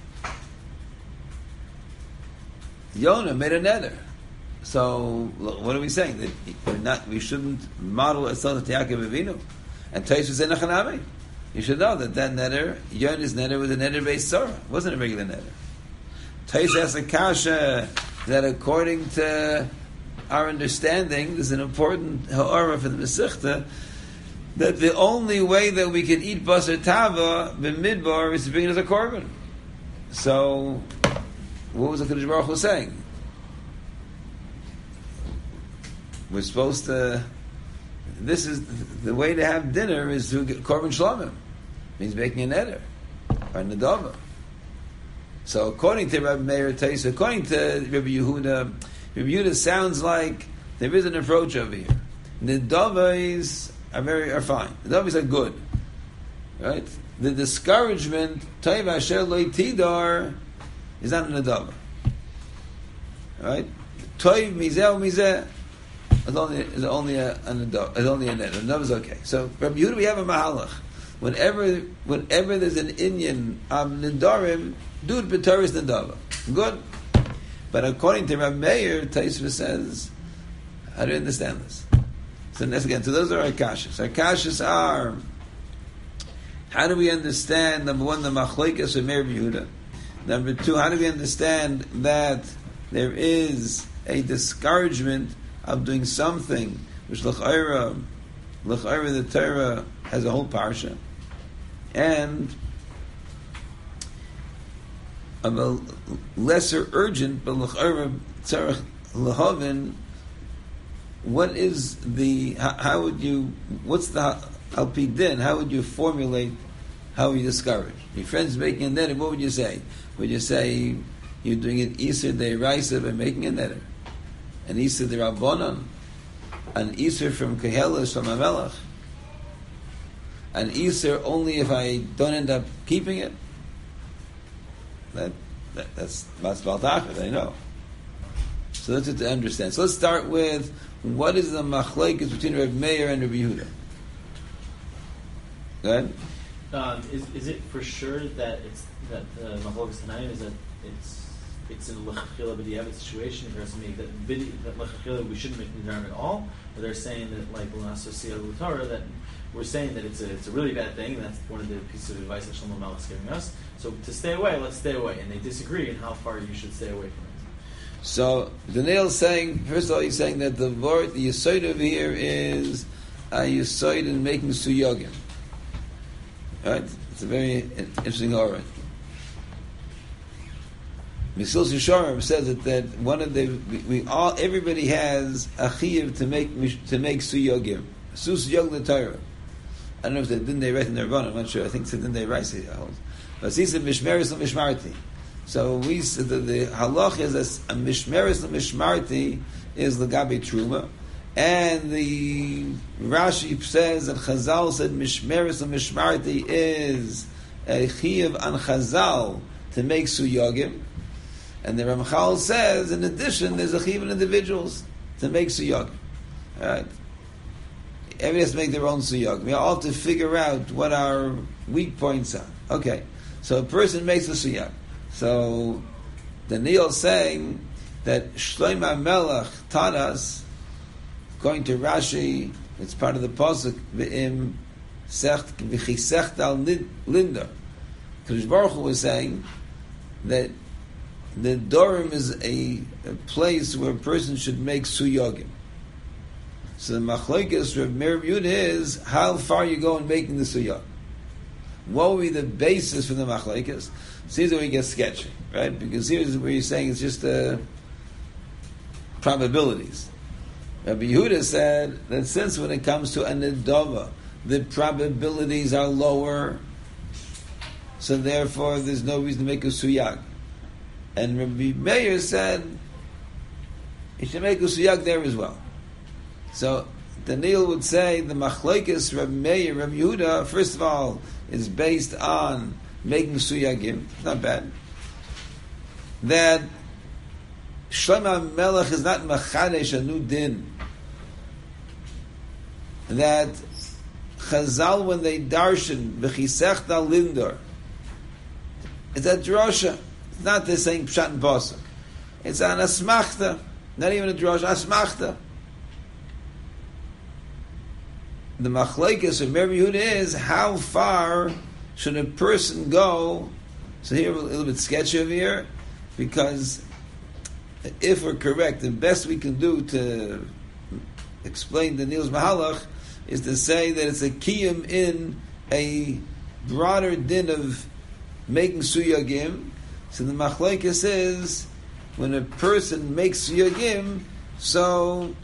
Yonah made a neder. So what are we saying? That we're not, we shouldn't model ourselves to Yaakov Avinu. And Taisha said Nachanami. You should know that that neder, Yonah's neder, was a neder based Sorah. It wasn't a regular neder. Taisha has a kasha that according to our understanding, there's an important ha'ara for the Masechta, that the only way that we can eat basar tava b'midbar is to bring it as a korban. So, what was the Kadosh Baruch Hu saying? We're supposed to. This is the way to have dinner is to get korban shlamim. Means making a neder or a nedava. So, according to Rabbi Meir Taisa, according to Rabbi Yehuda, Rabbi Yehuda sounds like there is an approach over here. Nedavas are very are fine. Nedavas are good, right? The discouragement, Toiv Asher Lo Tidar, is not a nedava, right? Toiv Mizeh Mizeh is only is only a, a nedava, is only a nedava. Nedava is okay. So Rabbi Yehuda, we have a mahalach. Whenever whenever there's an inyan of nedarim, do it b'Torah's nedava. Good. But according to Rabbi Meir, Taisva says, how do you understand this? So that's again, so those are our kashas. Our kashas are, how do we understand, number one, the machlokes of Meir Yehuda? Number two, how do we understand that there is a discouragement of doing something which l'chayra, l'chayra the Torah has a whole parsha, and of a lesser urgent, but l'chayra tzarech l'havin. What is the? How, how would you? What's the al pi din? How would you formulate? How you discourage your friends making a neder? What would you say? Would you say you're doing it Isser Deiraisa by making a neder, an Isser Deirabanan, an Isser from Kehelas from Amelach, an Isser only if I don't end up keeping it? That, that that's that's Baltachas, I know. So that's it to understand. So let's start with what is the machlokes between Rabbi Meir and Rabbi Yehuda. Go ahead. Um, is is it for sure that it's that the machlokes tonight is that it's it's in l'chachila b'diavad situation? There's something that bidi, that l'chachila we shouldn't make nedarim at all, or they're saying that like l'asosiya l'Torah that we're saying that it's a it's a really bad thing. That's one of the pieces of advice that Shlomo Melech is giving us. So to stay away, let's stay away, and they disagree in how far you should stay away from it. So Daniel is saying, first of all, he's saying that the word, the yesod over here is a yesod in making suyogim. Right? It's a very interesting aura. Mesilas Yesharim says that, that one of the we, we all everybody has a chiyuv to make to make suyogim. Su suyog the Torah. I don't know if they didn't they write in their Rebbeinu, I'm not sure. I think it's didn't they write it. But he said mishmeres and mishmarti. So we said that the halach is a, a mishmeres and mishmarti is legabe truma, and the Rashi says that Chazal said mishmeres and mishmarti is a chiyuv on Chazal to make suyogim, and the Ramchal says in addition there's a chiyuv on individuals to make suyogim. All right. Everybody has to make their own suyog. We all have to figure out what our weak points are. Okay, so a person makes a suyog. So Daniel is saying that Shlomo Melech taught us, according to Rashi, it's part of the pasuk v'im secht v'chisecht al linda. Kadosh Baruch Hu was saying that the Dorim is a, a place where a person should make suyogim. So the machlokes of Meir Yehuda is how far you go in making the suyog. what would be the basis for the machlekes? So here's where we get sketchy, right? Because here's where you're saying it's just uh, probabilities. Rabbi Yehuda said that since when it comes to a nedava, the probabilities are lower, so therefore there's no reason to make a suyag. And Rabbi Meir said you should make a suyag there as well. So Daniel would say the machlekes Rabbi Meir, Rabbi Yehuda, first of all, is based on making suyagim. Not bad. That Shlomo Melech is not machadesh a new din. That Chazal, when they darshan v'chisechta lindor, it's a drosha. It's not they're saying pshat and pasuk. It's an asmachta, not even a drosha, asmachta. The machlekes of Rabbi Yehuda is how far should a person go. So here a little bit sketchy over here, because if we're correct, the best we can do to explain the Nil's Mahalach is to say that it's a kiyum in a broader din of making suyagim. So the machlekes is when a person makes suyagim, so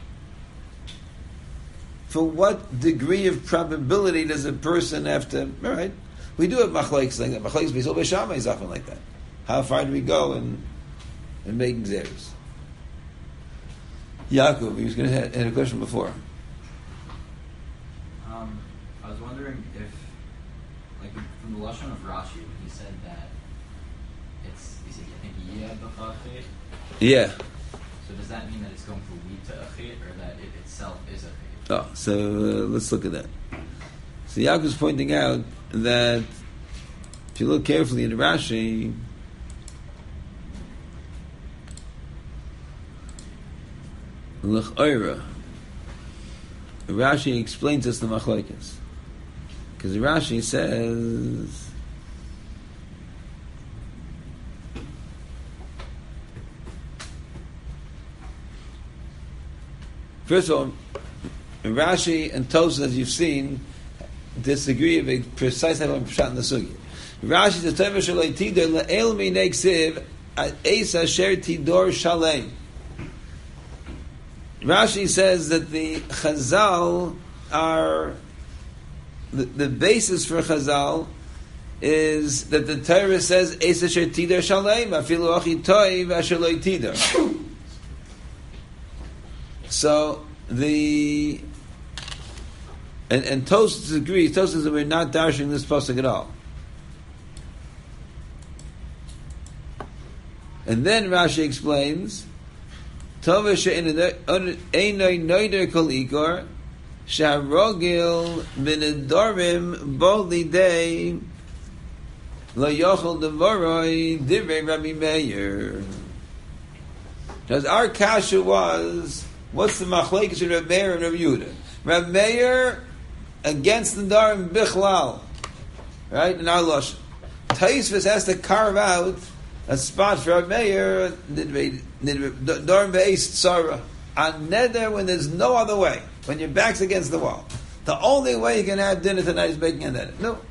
for what degree of probability does a person have to? All right, we do have machlekes like that. Machlekes b'Yisrael b'Shamai is often like that. How far do we go in in making zeros? Yaakov, he was going to have had a question before. Um, I was wondering if, like, from the lashon of Rashi, when he said that it's, he said, I think, yeah, b'chachit. Yeah. So does that mean that it's going to lead to a chit, or that it itself is a chit? Oh, so uh, let's look at that. So Yaakov is pointing out that if you look carefully in Rashi, L'ch'oira, Rashi explains us the machlokes, because Rashi says first of all, Rashi and Tosafos, as you've seen, disagree of a precise type of pshat in the sugi. Rashi says, "Teva shalei tidor le'el minei ksiv eis asher tidor shalei." Rashi says that the Chazal are the, the basis for Chazal is that the Torah says eis asher tidor shalei afilu achi toiv asher lo tidor. So the And, and Tosafos agrees. Tosafos says that we're not dashing this pasuk at all. And then Rashi explains, Tova she'enoi noider kol ikor she'harogil b'nedarim bo lidei lo yochel devoroi divrei Rabbi Meir. Because our kasha was, what's the machlekes of Rabbi Meir and Rabbi Yehuda? Rabbi Meir against the Darim Bichlal, right? In our Lashon, Tosafos has to carve out a spot for Rabbi Meir, Darim Be'ez Tzara, on Neder when there's no other way, when your back's against the wall. The only way you can have dinner tonight is making a Neder. No.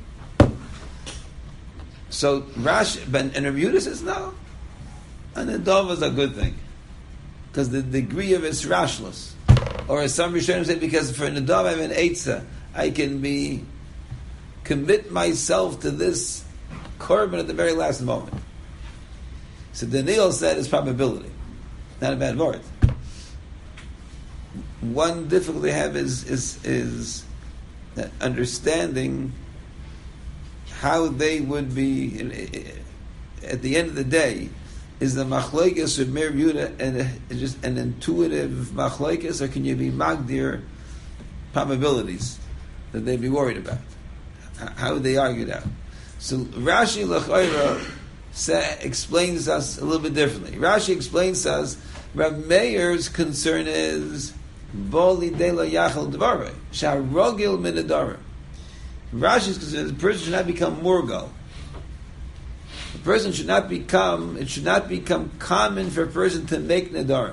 So Rashi and Rabbi Yehuda says no, and the Dov is a good thing because the degree of it's rashless. Or as some Rishonim say, because for Nadav I have an Eitzah, I can be commit myself to this korban at the very last moment. So Daniel said it's probability, not a bad word. One difficulty I have is is is understanding how they would be at the end of the day. Is the machlokes of Meir Yehuda and just an intuitive machlokes, or can you be magdir probabilities that they'd be worried about? How would they argue that? So Rashi l'chayra explains us a little bit differently. Rashi explains to us Rav Meir's concern is boli de la yachal dvarei sharogil min adarim. Rashi's concern is the person should not become murgal. A person should not become, it should not become common for a person to make nadarim.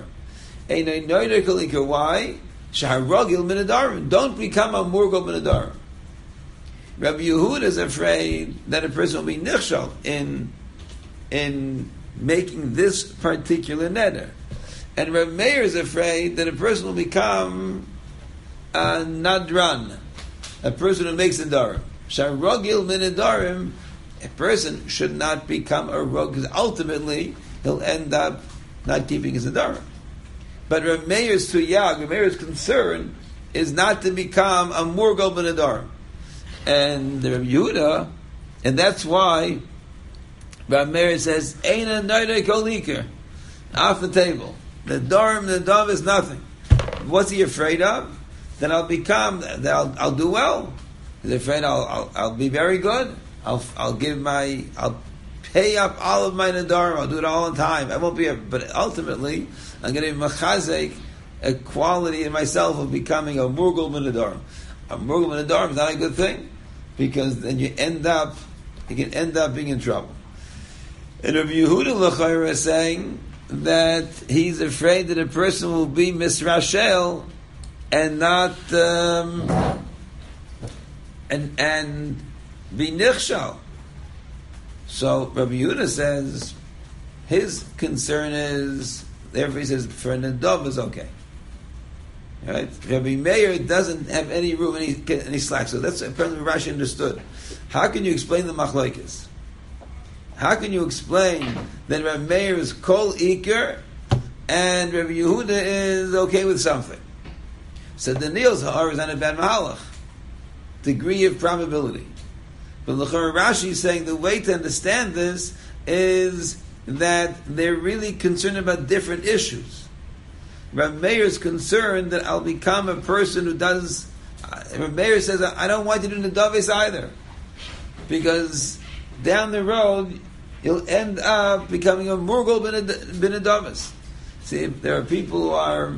Why? Shaharagil min nadarim. Don't become a murgal min nadarim. Rabbi Yehuda is afraid that a person will be nichshal in in making this particular neder, and Rabbi Meir is afraid that a person will become a nadran, a person who makes nedarim. Sharogil min nedarim, a person should not become a rog, because ultimately he'll end up not keeping his nedarim. But Rabbi Meir's tuyag, Rabbi Meir's concern is not to become a murgal min nedarim. And Rabbi Yehuda, and that's why Rabbi Meir says, Eina noidei kol iker, off the table. The darm, the dove is nothing. What's he afraid of? Then I'll become, that I'll, I'll do well. He's afraid I'll, I'll, I'll be very good. I'll, I'll give my, I'll pay up all of my nadarim. I'll do it all on time. I won't be, a, but ultimately, I'm going to be machazek, a quality in myself of becoming a murgal min nadarim. A murgal min nadarim is not a good thing, because then you end up, you can end up being in trouble. And Rabbi Yehuda L'chayra is saying that he's afraid that a person will be misrashel and not um, and and be nichshal. So Rabbi Yehuda says his concern is, therefore he says for an adov is okay. Right? Rabbi Meir doesn't have any room, any, any slack. So that's apparently Rashi understood. How can you explain the machlokes? How can you explain that Rabbi Meir is kol iker and Rabbi Yehuda is okay with something? So the Niels Ha'ar is not a bad mahalach. Degree of probability. But L'chor Rashi is saying the way to understand this is that they're really concerned about different issues. Rabbi Meir is concerned that I'll become a person who does. Uh, Rabbi Meir says, I don't want you to do Nedavis either, because down the road you'll end up becoming a murgal bin Nedavis. See, there are people who are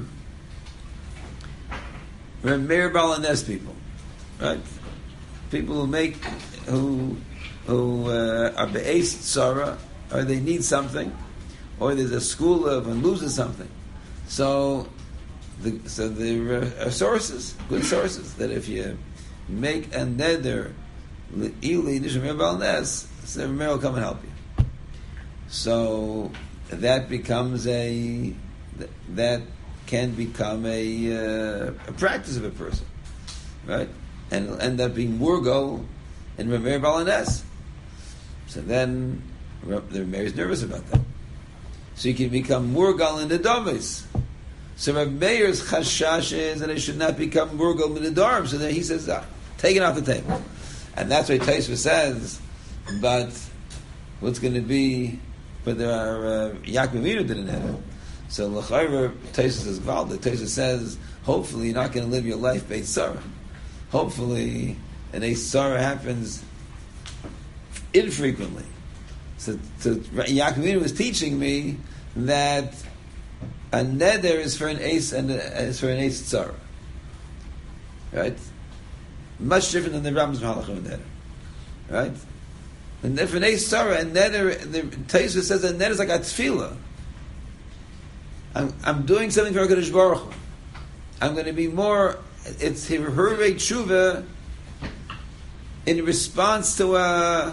Rabbi Meir Balanes people, right? People who make who who uh, are be'es tzara, or they need something, or there's a school of and loses something. So, the, so there are sources, good sources, that if you make a neder, ili nishmer balnes, so Rabbi Meir will come and help you. So that becomes a that can become a, uh, a practice of a person, right? And it'll end up being murgo and Rabbi Meir balnes. So then the Rabbi Meir is nervous about that. So you can become murgal in the davis. So Rabbi Meir's chashash is that it should not become murgal in the darm. So then he says, ah, take it off the table. And that's why Taisva says, but what's going to be, but there are, uh, Yaakov Avinu didn't have it. So l'chayra, Taisva says, Valda, Taisva says, hopefully you're not going to live your life Beit Sarah. Hopefully an Eis Sarah happens infrequently. So, so Yaakov Avinu was teaching me that a neder is for an ace and a, is for an ace tzara, right? Much different than the Rambam's Mahalach of neder, right? And for an ace tzara, a neder, the Taisva says a neder is like a tefillah. I'm, I'm doing something for HaKadosh Baruch Hu. I'm going to be more. It's hirurei tshuva in response to a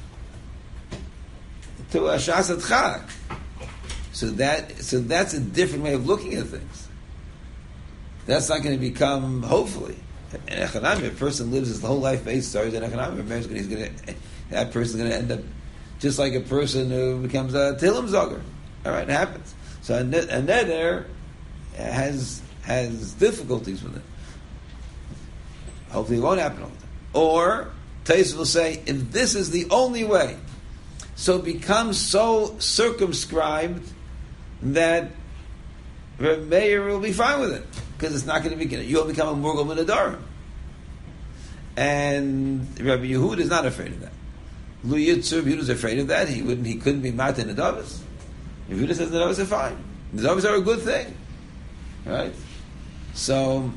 to a shasat chak. So that so that's a different way of looking at things. That's not going to become, hopefully, an economic. A person lives his whole life based stars in economic. He's going to, that person's going to end up just like a person who becomes a Tehillim Zoger. All right, it happens. So a neder has has difficulties with it. Hopefully, it won't happen all the time. Or Taisva will say, if this is the only way, so it becomes so circumscribed that Rabbi Meir will be fine with it, because it's not going to be. You'll become a murgal min nadarim, and Rabbi Yehuda is not afraid of that. Lu Yitzur, Yehuda is afraid of that. He wouldn't. He couldn't be mata nadavis. Yehuda says nadavis are fine. Nadavis are a good thing, right? So,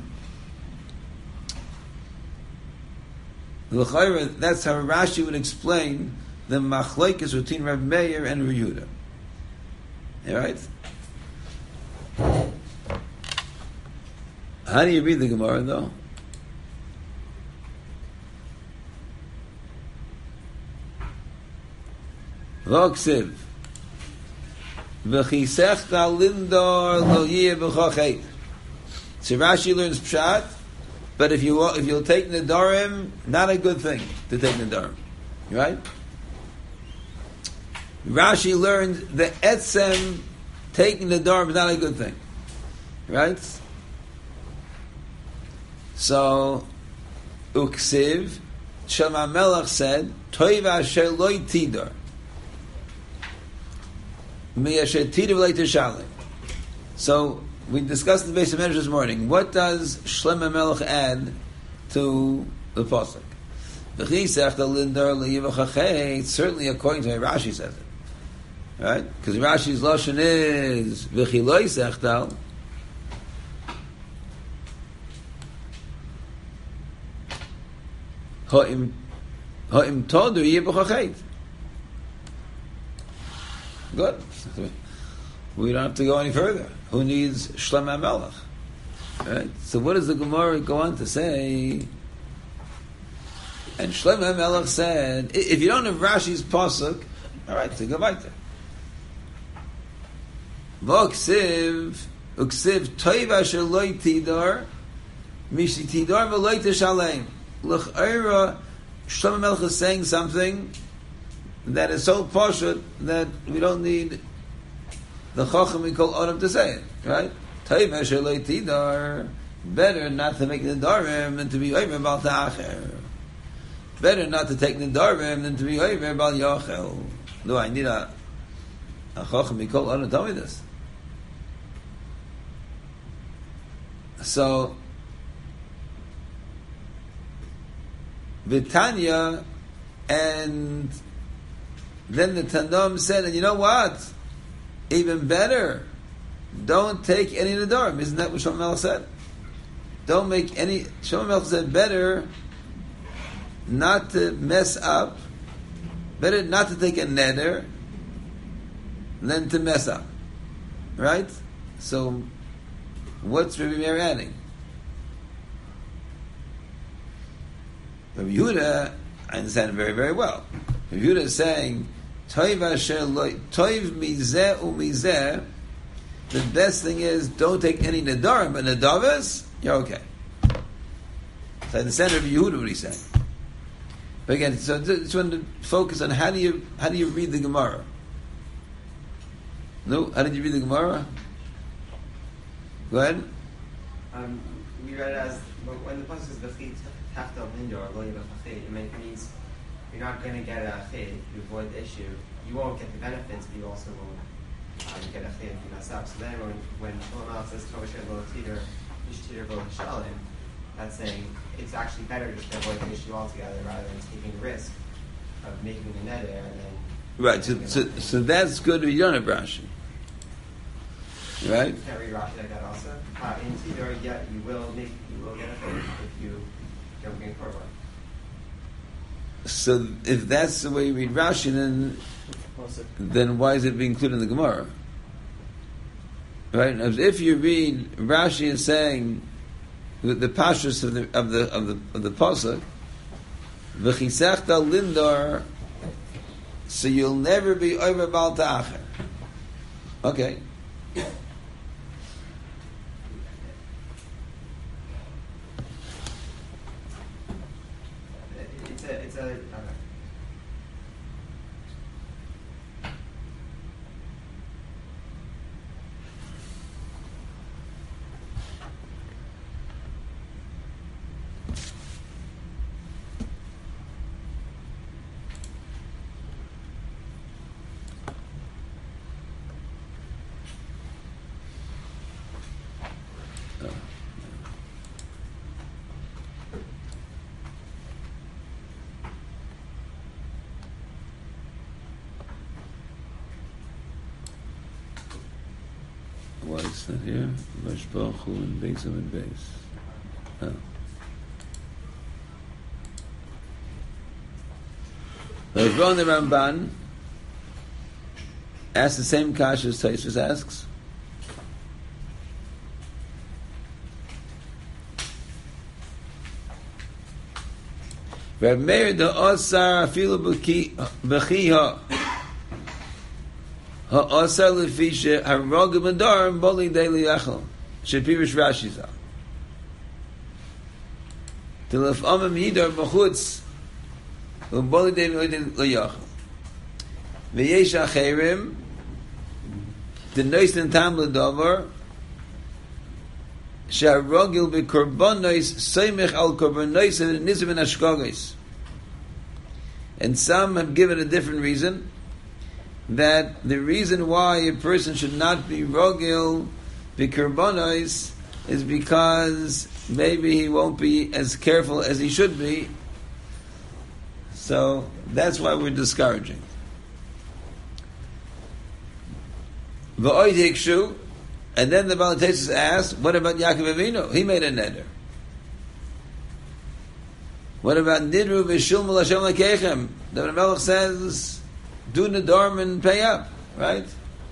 that's how Rashi would explain the machlokes between Rabbi Meir and Rabbi Yehuda. All right? How do you read the Gemara, though? V'oksiv. V'chisechta lindor lo yeh b'chochet. So Rashi learns pshat, but if you if you'll take nedarim, not a good thing to take nedarim, right? Rashi learned the etzem taking nedarim is not a good thing, right? So uksiv Shlomo Melech said toiv asher lo tidor mi asher tidor v'lo tishalem. So we discussed the base of Medrash this morning. What does Shlomo Melech add to the pasuk? Certainly, according to how Rashi says it, right? Because Rashi's lashon is v'chiloi sechtal. Ha'im ha'im todu yibachachet. Good. We don't have to go any further. Who needs Shlomo Melech? Right? So what does the Gemara go on to say? And Shlomo Melech said, if you don't have Rashi's pasuk, all right, so go weiter. V'oksiv, uksiv toiv asher lo tidor, mishi tidor v'lo tishalem. L'ch'era, Shlomo Melech is saying something that is so pashut that we don't need the Chacham we call Adam to say it, right? Toiv asher lo tidor, better not to make the darim than to be over about the acher. Better not to take the darim than to be over about yachel. No, I need a a Chacham we call Adam to tell me this. So Vitanya, and then the Tandam said, and you know what? Even better, don't take any nedarim. Isn't that what Shlomo Melech said? Don't make any. Shlomo Melech said better not to mess up, better not to take a neder than to mess up. Right? So, what's Rabbi Meir adding? Rabbi Yehuda, I understand it very, very well. Rabbi Yehuda is saying, Toiv asher lo, toiv mizeh umizeh, the best thing is, don't take any nedarim, but nedavas, you're okay. So I understand Rabbi Yehuda what he's saying. But again, so I just want to focus on how do you, how do you read the Gemara? No? How did you read the Gemara? Go ahead. Um, we read it as, when the pasuk is b'chit tachta lindor lo yibachachet, it means you're not going to get a chid, you avoid the issue. You won't get the benefits, but you also won't um, get a chid if you mess up. So then when when Shlomo Melech says tov asher lo tidor, ish tidor v'lo tishalem, that's saying it's actually better just to avoid the issue altogether rather than taking the risk of making the neder and then. Right. So so, so that's good if you don't have Rashi. Right. You can't read Rashi like that also. Uh, in tidor, yeah, you will make you will get a chid if you don't bring korban. So if that's the way you read Rashi, then then why is it being included in the Gemara? Right? If you read Rashi as saying the, the pashtus of the of the of the of the pasuk, v'chisechta lindor, so you'll never be over bal ta'acher. Okay. It's a it's a. Okay. Why is that here? Vashbachu and Beis and Beis. Oh. Rashba the Ramban asks the same kasha as Tosfos asks. Rav Meir the Osar afilu b'chiha Ha'asar lefisha harogim adarm boli daily achal. Shepirish Rashi zal. Till if amam yidar b'chutz u'boli daily liyachal. V'yesh acherim the nois and tam l'davar she'harogil b'korbanos seimich al korbanos and nizim and ashkagos. And some have given a different reason, that the reason why a person should not be rogil b'korbanos is because maybe he won't be as careful as he should be. So that's why we're discouraging. V'oid hikshu, and then the Baal HaTosfos asked, what about Yaakov Avinu? He made a neder. What about Nidru v'shilmu l'Hashem l'keichem? The Melech says, do nedarim and pay up, right?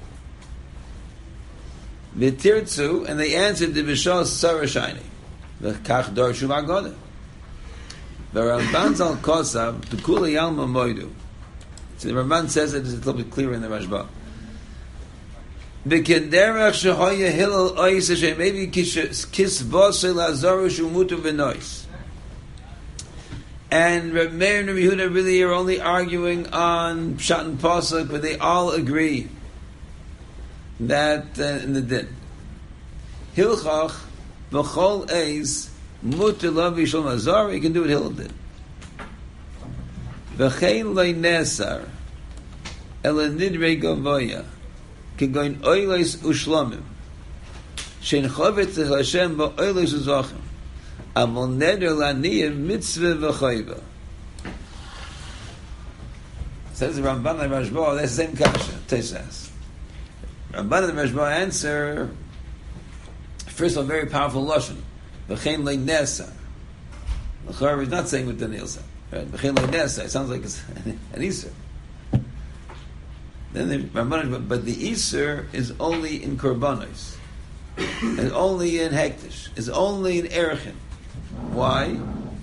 V'tirtzu, and they answered the B'shal Sarah Shiny. V'kach darshu v'agodah. V'Ramban zal kosav, t'kula yalma moidu. So the Ramban says it is a little bit clearer in the Rashba. V'kederach shehoya hillel ois Hashem, maybe kisvosel azaru shumutu v'nois. And Reb Meir and Reb Yehuda really are only arguing on Pshat and Pasuk, but they all agree that uh, in the din. Hilchach v'chol eis muter lo v'shol mazar, you can do it Hillel did. V'chein lo nesar ela nidrei gavoya kegoin oilos ushlamim shein chovetz Hashem ba'oilos uzachim. Amol neder laniyim mitzvah v'chayva. Says the Ramban and Rashba, that's the same kasha. Tosfos. Ramban and Rashba answer, first of all, very powerful lashon. V'chein lo nesa. The Charav is not saying what Daniel said. Right? V'chein lo nesa. It sounds like it's an Isser. Then the Ramban, but the Isser is only in Korbanos. And only in Hektish. It's only in Erechin. Why?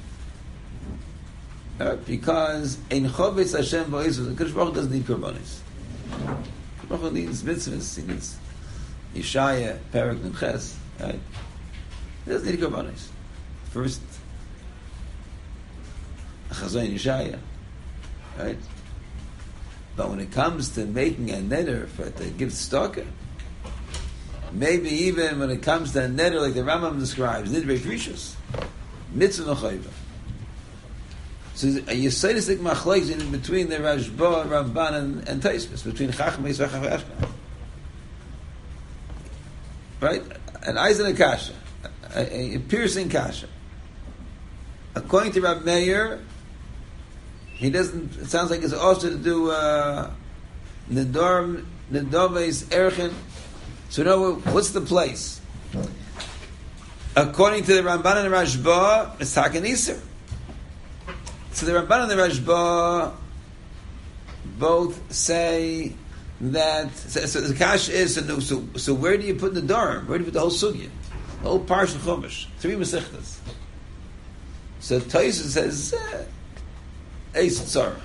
Uh, because in Chovetz Hashem Ba'izah, the Kodesh Baruch Hu doesn't need Korbanos. The Baruch Hu needs mitzvahs, he needs Yeshaya, Perek, and Ches, right? He doesn't need Korbanos. First, Chazon Yeshaya, right? But when it comes to making a neder for to give tzedakah, maybe even when it comes to a neder like the Rambam describes, nidrei precious, mitzvah v'chayva. So a yesodistic machlokes in between the Rashba, Ramban, and, and Tosfos, between Chachmei and Chachmei Ashkenaz. Right? An Eisen and Kasha, a, a piercing Kasha. According to Rab Meir, he doesn't, it sounds like it's also to do uh, Nedor, Nedoves Erchen. So no, what's the place? According to the Ramban and the Rashba, it's Hakan Iser. So the Ramban and the Rashba both say that. So, so the Kash is so, so. So where do you put the Nedarim? Where do you put the whole sugya? The whole Parsha Chumash, three Masechtas. So Tosfos says Eis Tzara,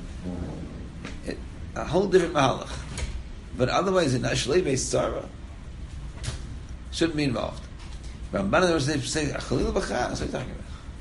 a whole different mahalach. But otherwise, in Ashlei Beis Tzara shouldn't be involved. Ramban and the Rashba say Chalil B'chas. What are you talking about?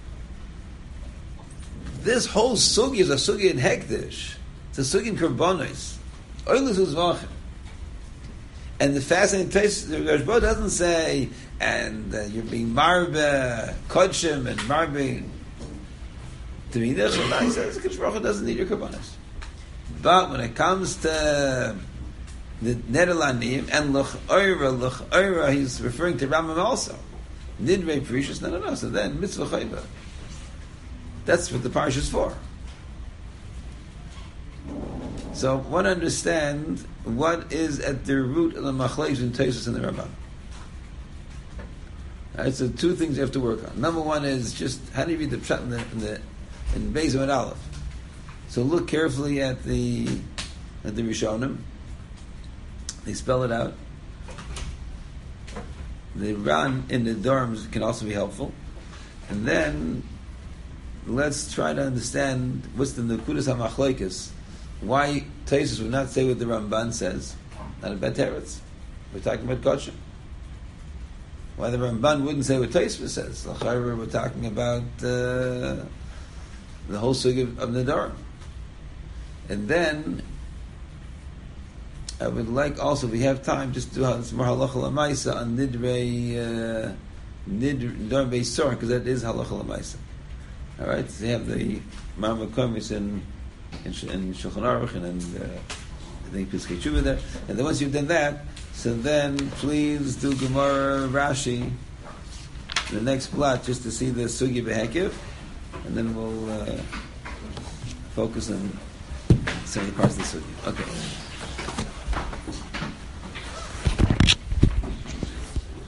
This whole sugi is a sugi in Hektish. It's a sugi in Korbanos. Oilus Uzvachim. And the fascinating place, the Rashba doesn't say, and uh, you're being marbe, kodshim, and marbe to be there. So he says, Kodesh Baruch Hu doesn't need your Korbanos. But when it comes to the Nederlanim and Luch Oira, Luch Oira, he's referring to Rambam also. Nidrei Precious, no, no, no. So then, Mitzvah Chayva. That's what the parsha is for. So one understand what is at the root of the machlokes and Tosfos and the Ramban. Alright, so two things you have to work on. Number one is just how do you read the pshat in the in the in Beis and Aleph. So look carefully at the at the Rishonim. They spell it out. The Ran in the dorms can also be helpful, and then let's try to understand what's the Nekudas HaMachlokes. Why Tosfos would not say what the Ramban says, not a bad teretz. We're talking about kosher. Why the Ramban wouldn't say what Tosfos says? L'chayra, we're talking about uh, the whole sugi of, of Nadarim. And then I would like also, if we have time, just to do some more halacha l'maisa on nidrei uh, nidrei beisor, because that is halacha l'maisa. All right, so you have the Ma'amar Komis in in, in Shulchan Aruch and in, uh, I think Piskei Tshuva there. And then once you've done that, so then please do Gemara Rashi, the next plot, just to see the Sugi Behekiv, and then we'll uh, focus on some of the parts of the Sugi. Okay.